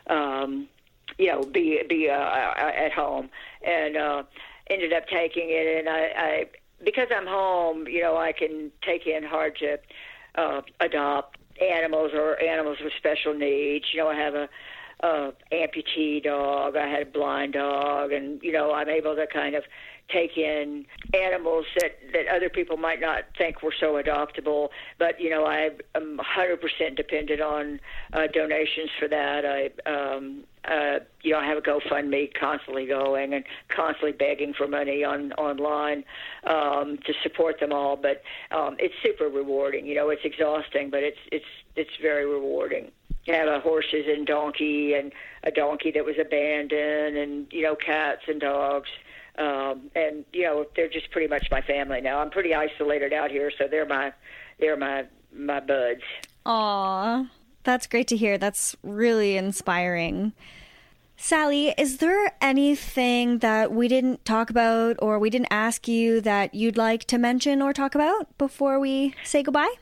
um, you know, be be uh, at home, and uh, ended up taking it. And I, I, because I'm home, you know, I can take in hard to uh, adopt animals or animals with special needs. You know, I have a, a amputee dog. I had a blind dog, and you know, I'm able to kind of take in animals that, that other people might not think were so adoptable. But you know, I am one hundred percent dependent on uh, donations for that. I, um, uh, you know, I have a GoFundMe constantly going and constantly begging for money on online um, to support them all. But um, it's super rewarding. You know, it's exhausting, but it's it's it's very rewarding. I have a horses and donkey, and a donkey that was abandoned, and you know, cats and dogs. Um, and you know, they're just pretty much my family now. I'm pretty isolated out here, so they're my they're my my buds. Aw, that's great to hear. That's really inspiring. Sally, is there anything that we didn't talk about or we didn't ask you that you'd like to mention or talk about before we say goodbye?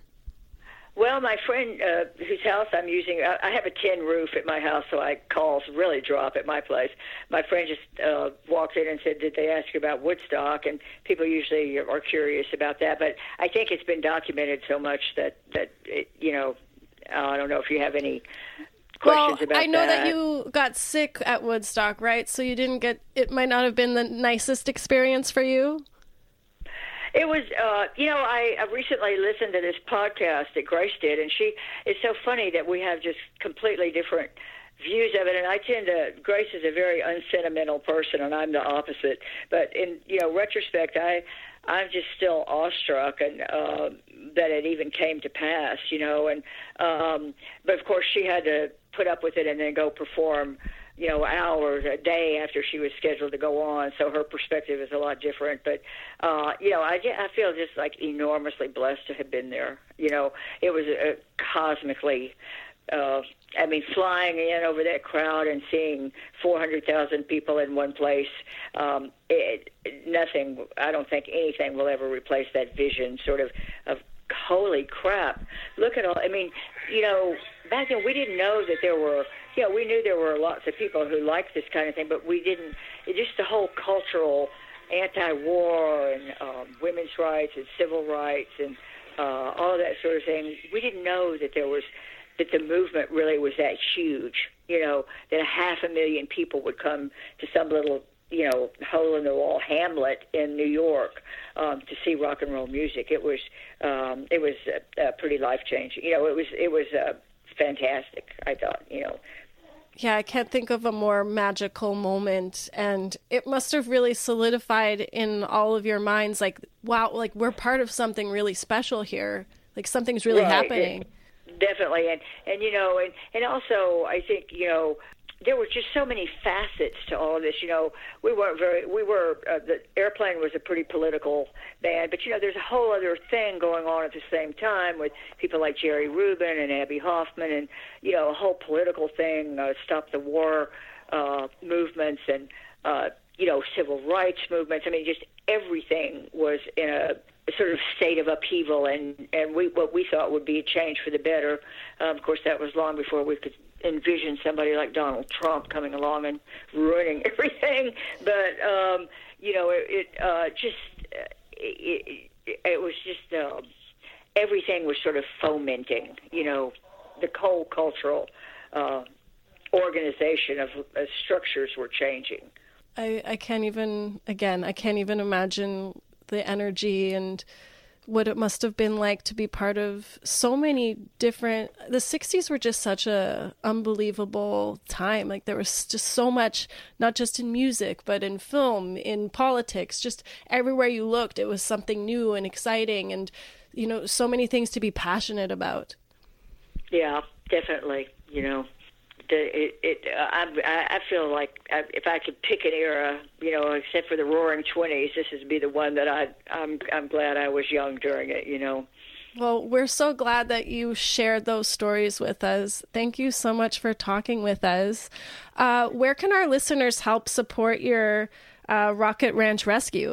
Well, my friend uh, whose house I'm using, I, I have a tin roof at my house, so I calls really drop at my place. My friend just uh, walked in and said, did they ask you about Woodstock? And people usually are curious about that. But I think it's been documented so much that, that it, you know, I don't know if you have any questions well, about that. I know that. that you got sick at Woodstock, right? So you didn't get, it might not have been the nicest experience for you? It was, uh, you know, I, I recently listened to this podcast that Grace did, and she, it's so funny that we have just completely different views of it, and I tend to, Grace is a very unsentimental person, and I'm the opposite, but in, you know, retrospect, I, I'm just still awestruck and uh, that it even came to pass, you know, and, um, but of course she had to put up with it and then go perform, you know, hours, a day after she was scheduled to go on. So her perspective is a lot different. But, uh, you know, I, I feel just like enormously blessed to have been there. You know, it was a cosmically, uh, I mean, flying in over that crowd and seeing four hundred thousand people in one place, um, it, nothing, I don't think anything will ever replace that vision sort of, of holy crap. Look at all, I mean, you know, back then we didn't know that there were, yeah, we knew there were lots of people who liked this kind of thing, but we didn't, it just the whole cultural anti-war and um, women's rights and civil rights and uh, all that sort of thing. We didn't know that there was, that the movement really was that huge, you know, that a half a million people would come to some little, you know, hole-in-the-wall hamlet in New York um, to see rock and roll music. It was, um, it was uh, uh, pretty life-changing. You know, it was, it was uh, fantastic, I thought, you know. Yeah, I can't think of a more magical moment, and it must have really solidified in all of your minds, like, wow, like, we're part of something really special here. Like, something's really right. happening. It, definitely, and, and, you know, and, and also, I think, you know, there were just so many facets to all of this. You know, we weren't very, we were, uh, the Airplane was a pretty political band, but, you know, there's a whole other thing going on at the same time with people like Jerry Rubin and Abbie Hoffman and, you know, a whole political thing, uh, Stop the War uh, movements and, uh, you know, civil rights movements. I mean, just everything was in a sort of state of upheaval, and, and we what we thought would be a change for the better. Um, of course, that was long before we could envision somebody like Donald Trump coming along and ruining everything. But, um, you know, it, it uh, just, it, it, it was just, uh, everything was sort of fomenting, you know, the whole cultural uh, organization of uh, structures were changing. I, I can't even, again, I can't even imagine the energy and what it must have been like to be part of so many different, the sixties were just such a unbelievable time. Like there was just so much, not just in music, but in film, in politics, just everywhere you looked, it was something new and exciting and, you know, so many things to be passionate about. Yeah, definitely. You know, it, it, uh, I, I feel like I, if I could pick an era, you know, except for the Roaring Twenties, this would be the one that I, I'm, I'm glad I was young during it. You know. Well, we're so glad that you shared those stories with us. Thank you so much for talking with us. Uh, where can our listeners help support your uh, Rocket Ranch Rescue?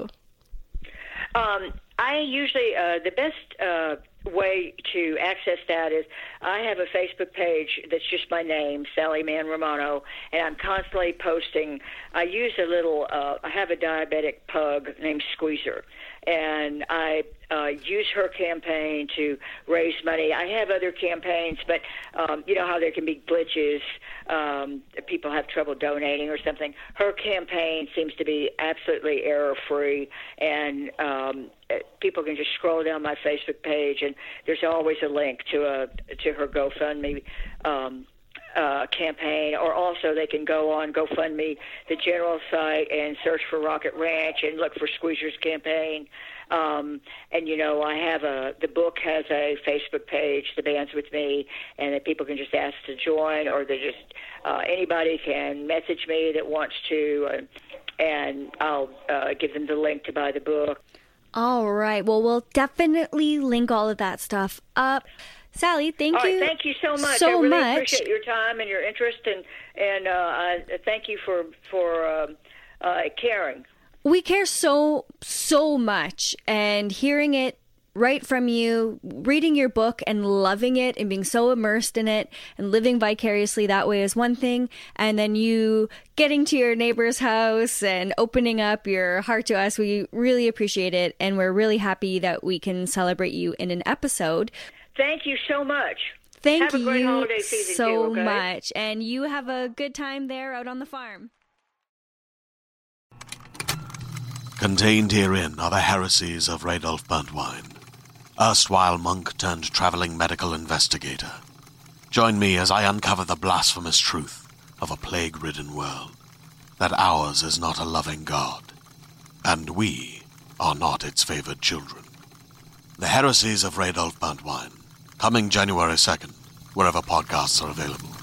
Um, I usually uh, the best. Uh, way to access that is I have a Facebook page that's just my name, Sally Mann Romano, and I'm constantly posting. I use a little, uh, I have a diabetic pug named Squeezer, and I uh, use her campaign to raise money. I have other campaigns, but um, you know how there can be glitches, um, people have trouble donating or something. Her campaign seems to be absolutely error-free, and um, people can just scroll down my Facebook page, and there's always a link to a to her GoFundMe um, uh, campaign, or also they can go on GoFundMe, the general site, and search for Rocket Ranch and look for Squeezer's campaign. Um, and, you know, I have a, the book has a Facebook page, The Band's With Me, and that people can just ask to join, or they just, uh, anybody can message me that wants to, uh, and I'll uh, give them the link to buy the book. All right. Well, we'll definitely link all of that stuff up. Sally, thank all you. Right, thank you so much. So I really much. appreciate your time and your interest, and and uh, I thank you for for uh, uh, caring. We care so so much, and hearing it right from you, reading your book and loving it and being so immersed in it and living vicariously that way is one thing. And then you getting to your neighbor's house and opening up your heart to us, we really appreciate it. And we're really happy that we can celebrate you in an episode. Thank you so much. Thank have a great you holiday season so too, okay? much. And you have a good time there out on the farm. Contained herein are the heresies of Radolf Burntwine, erstwhile monk turned traveling medical investigator. Join me as I uncover the blasphemous truth of a plague-ridden world, that ours is not a loving God, and we are not its favored children. The Heresies of Radolf Burntwine, coming January second, wherever podcasts are available.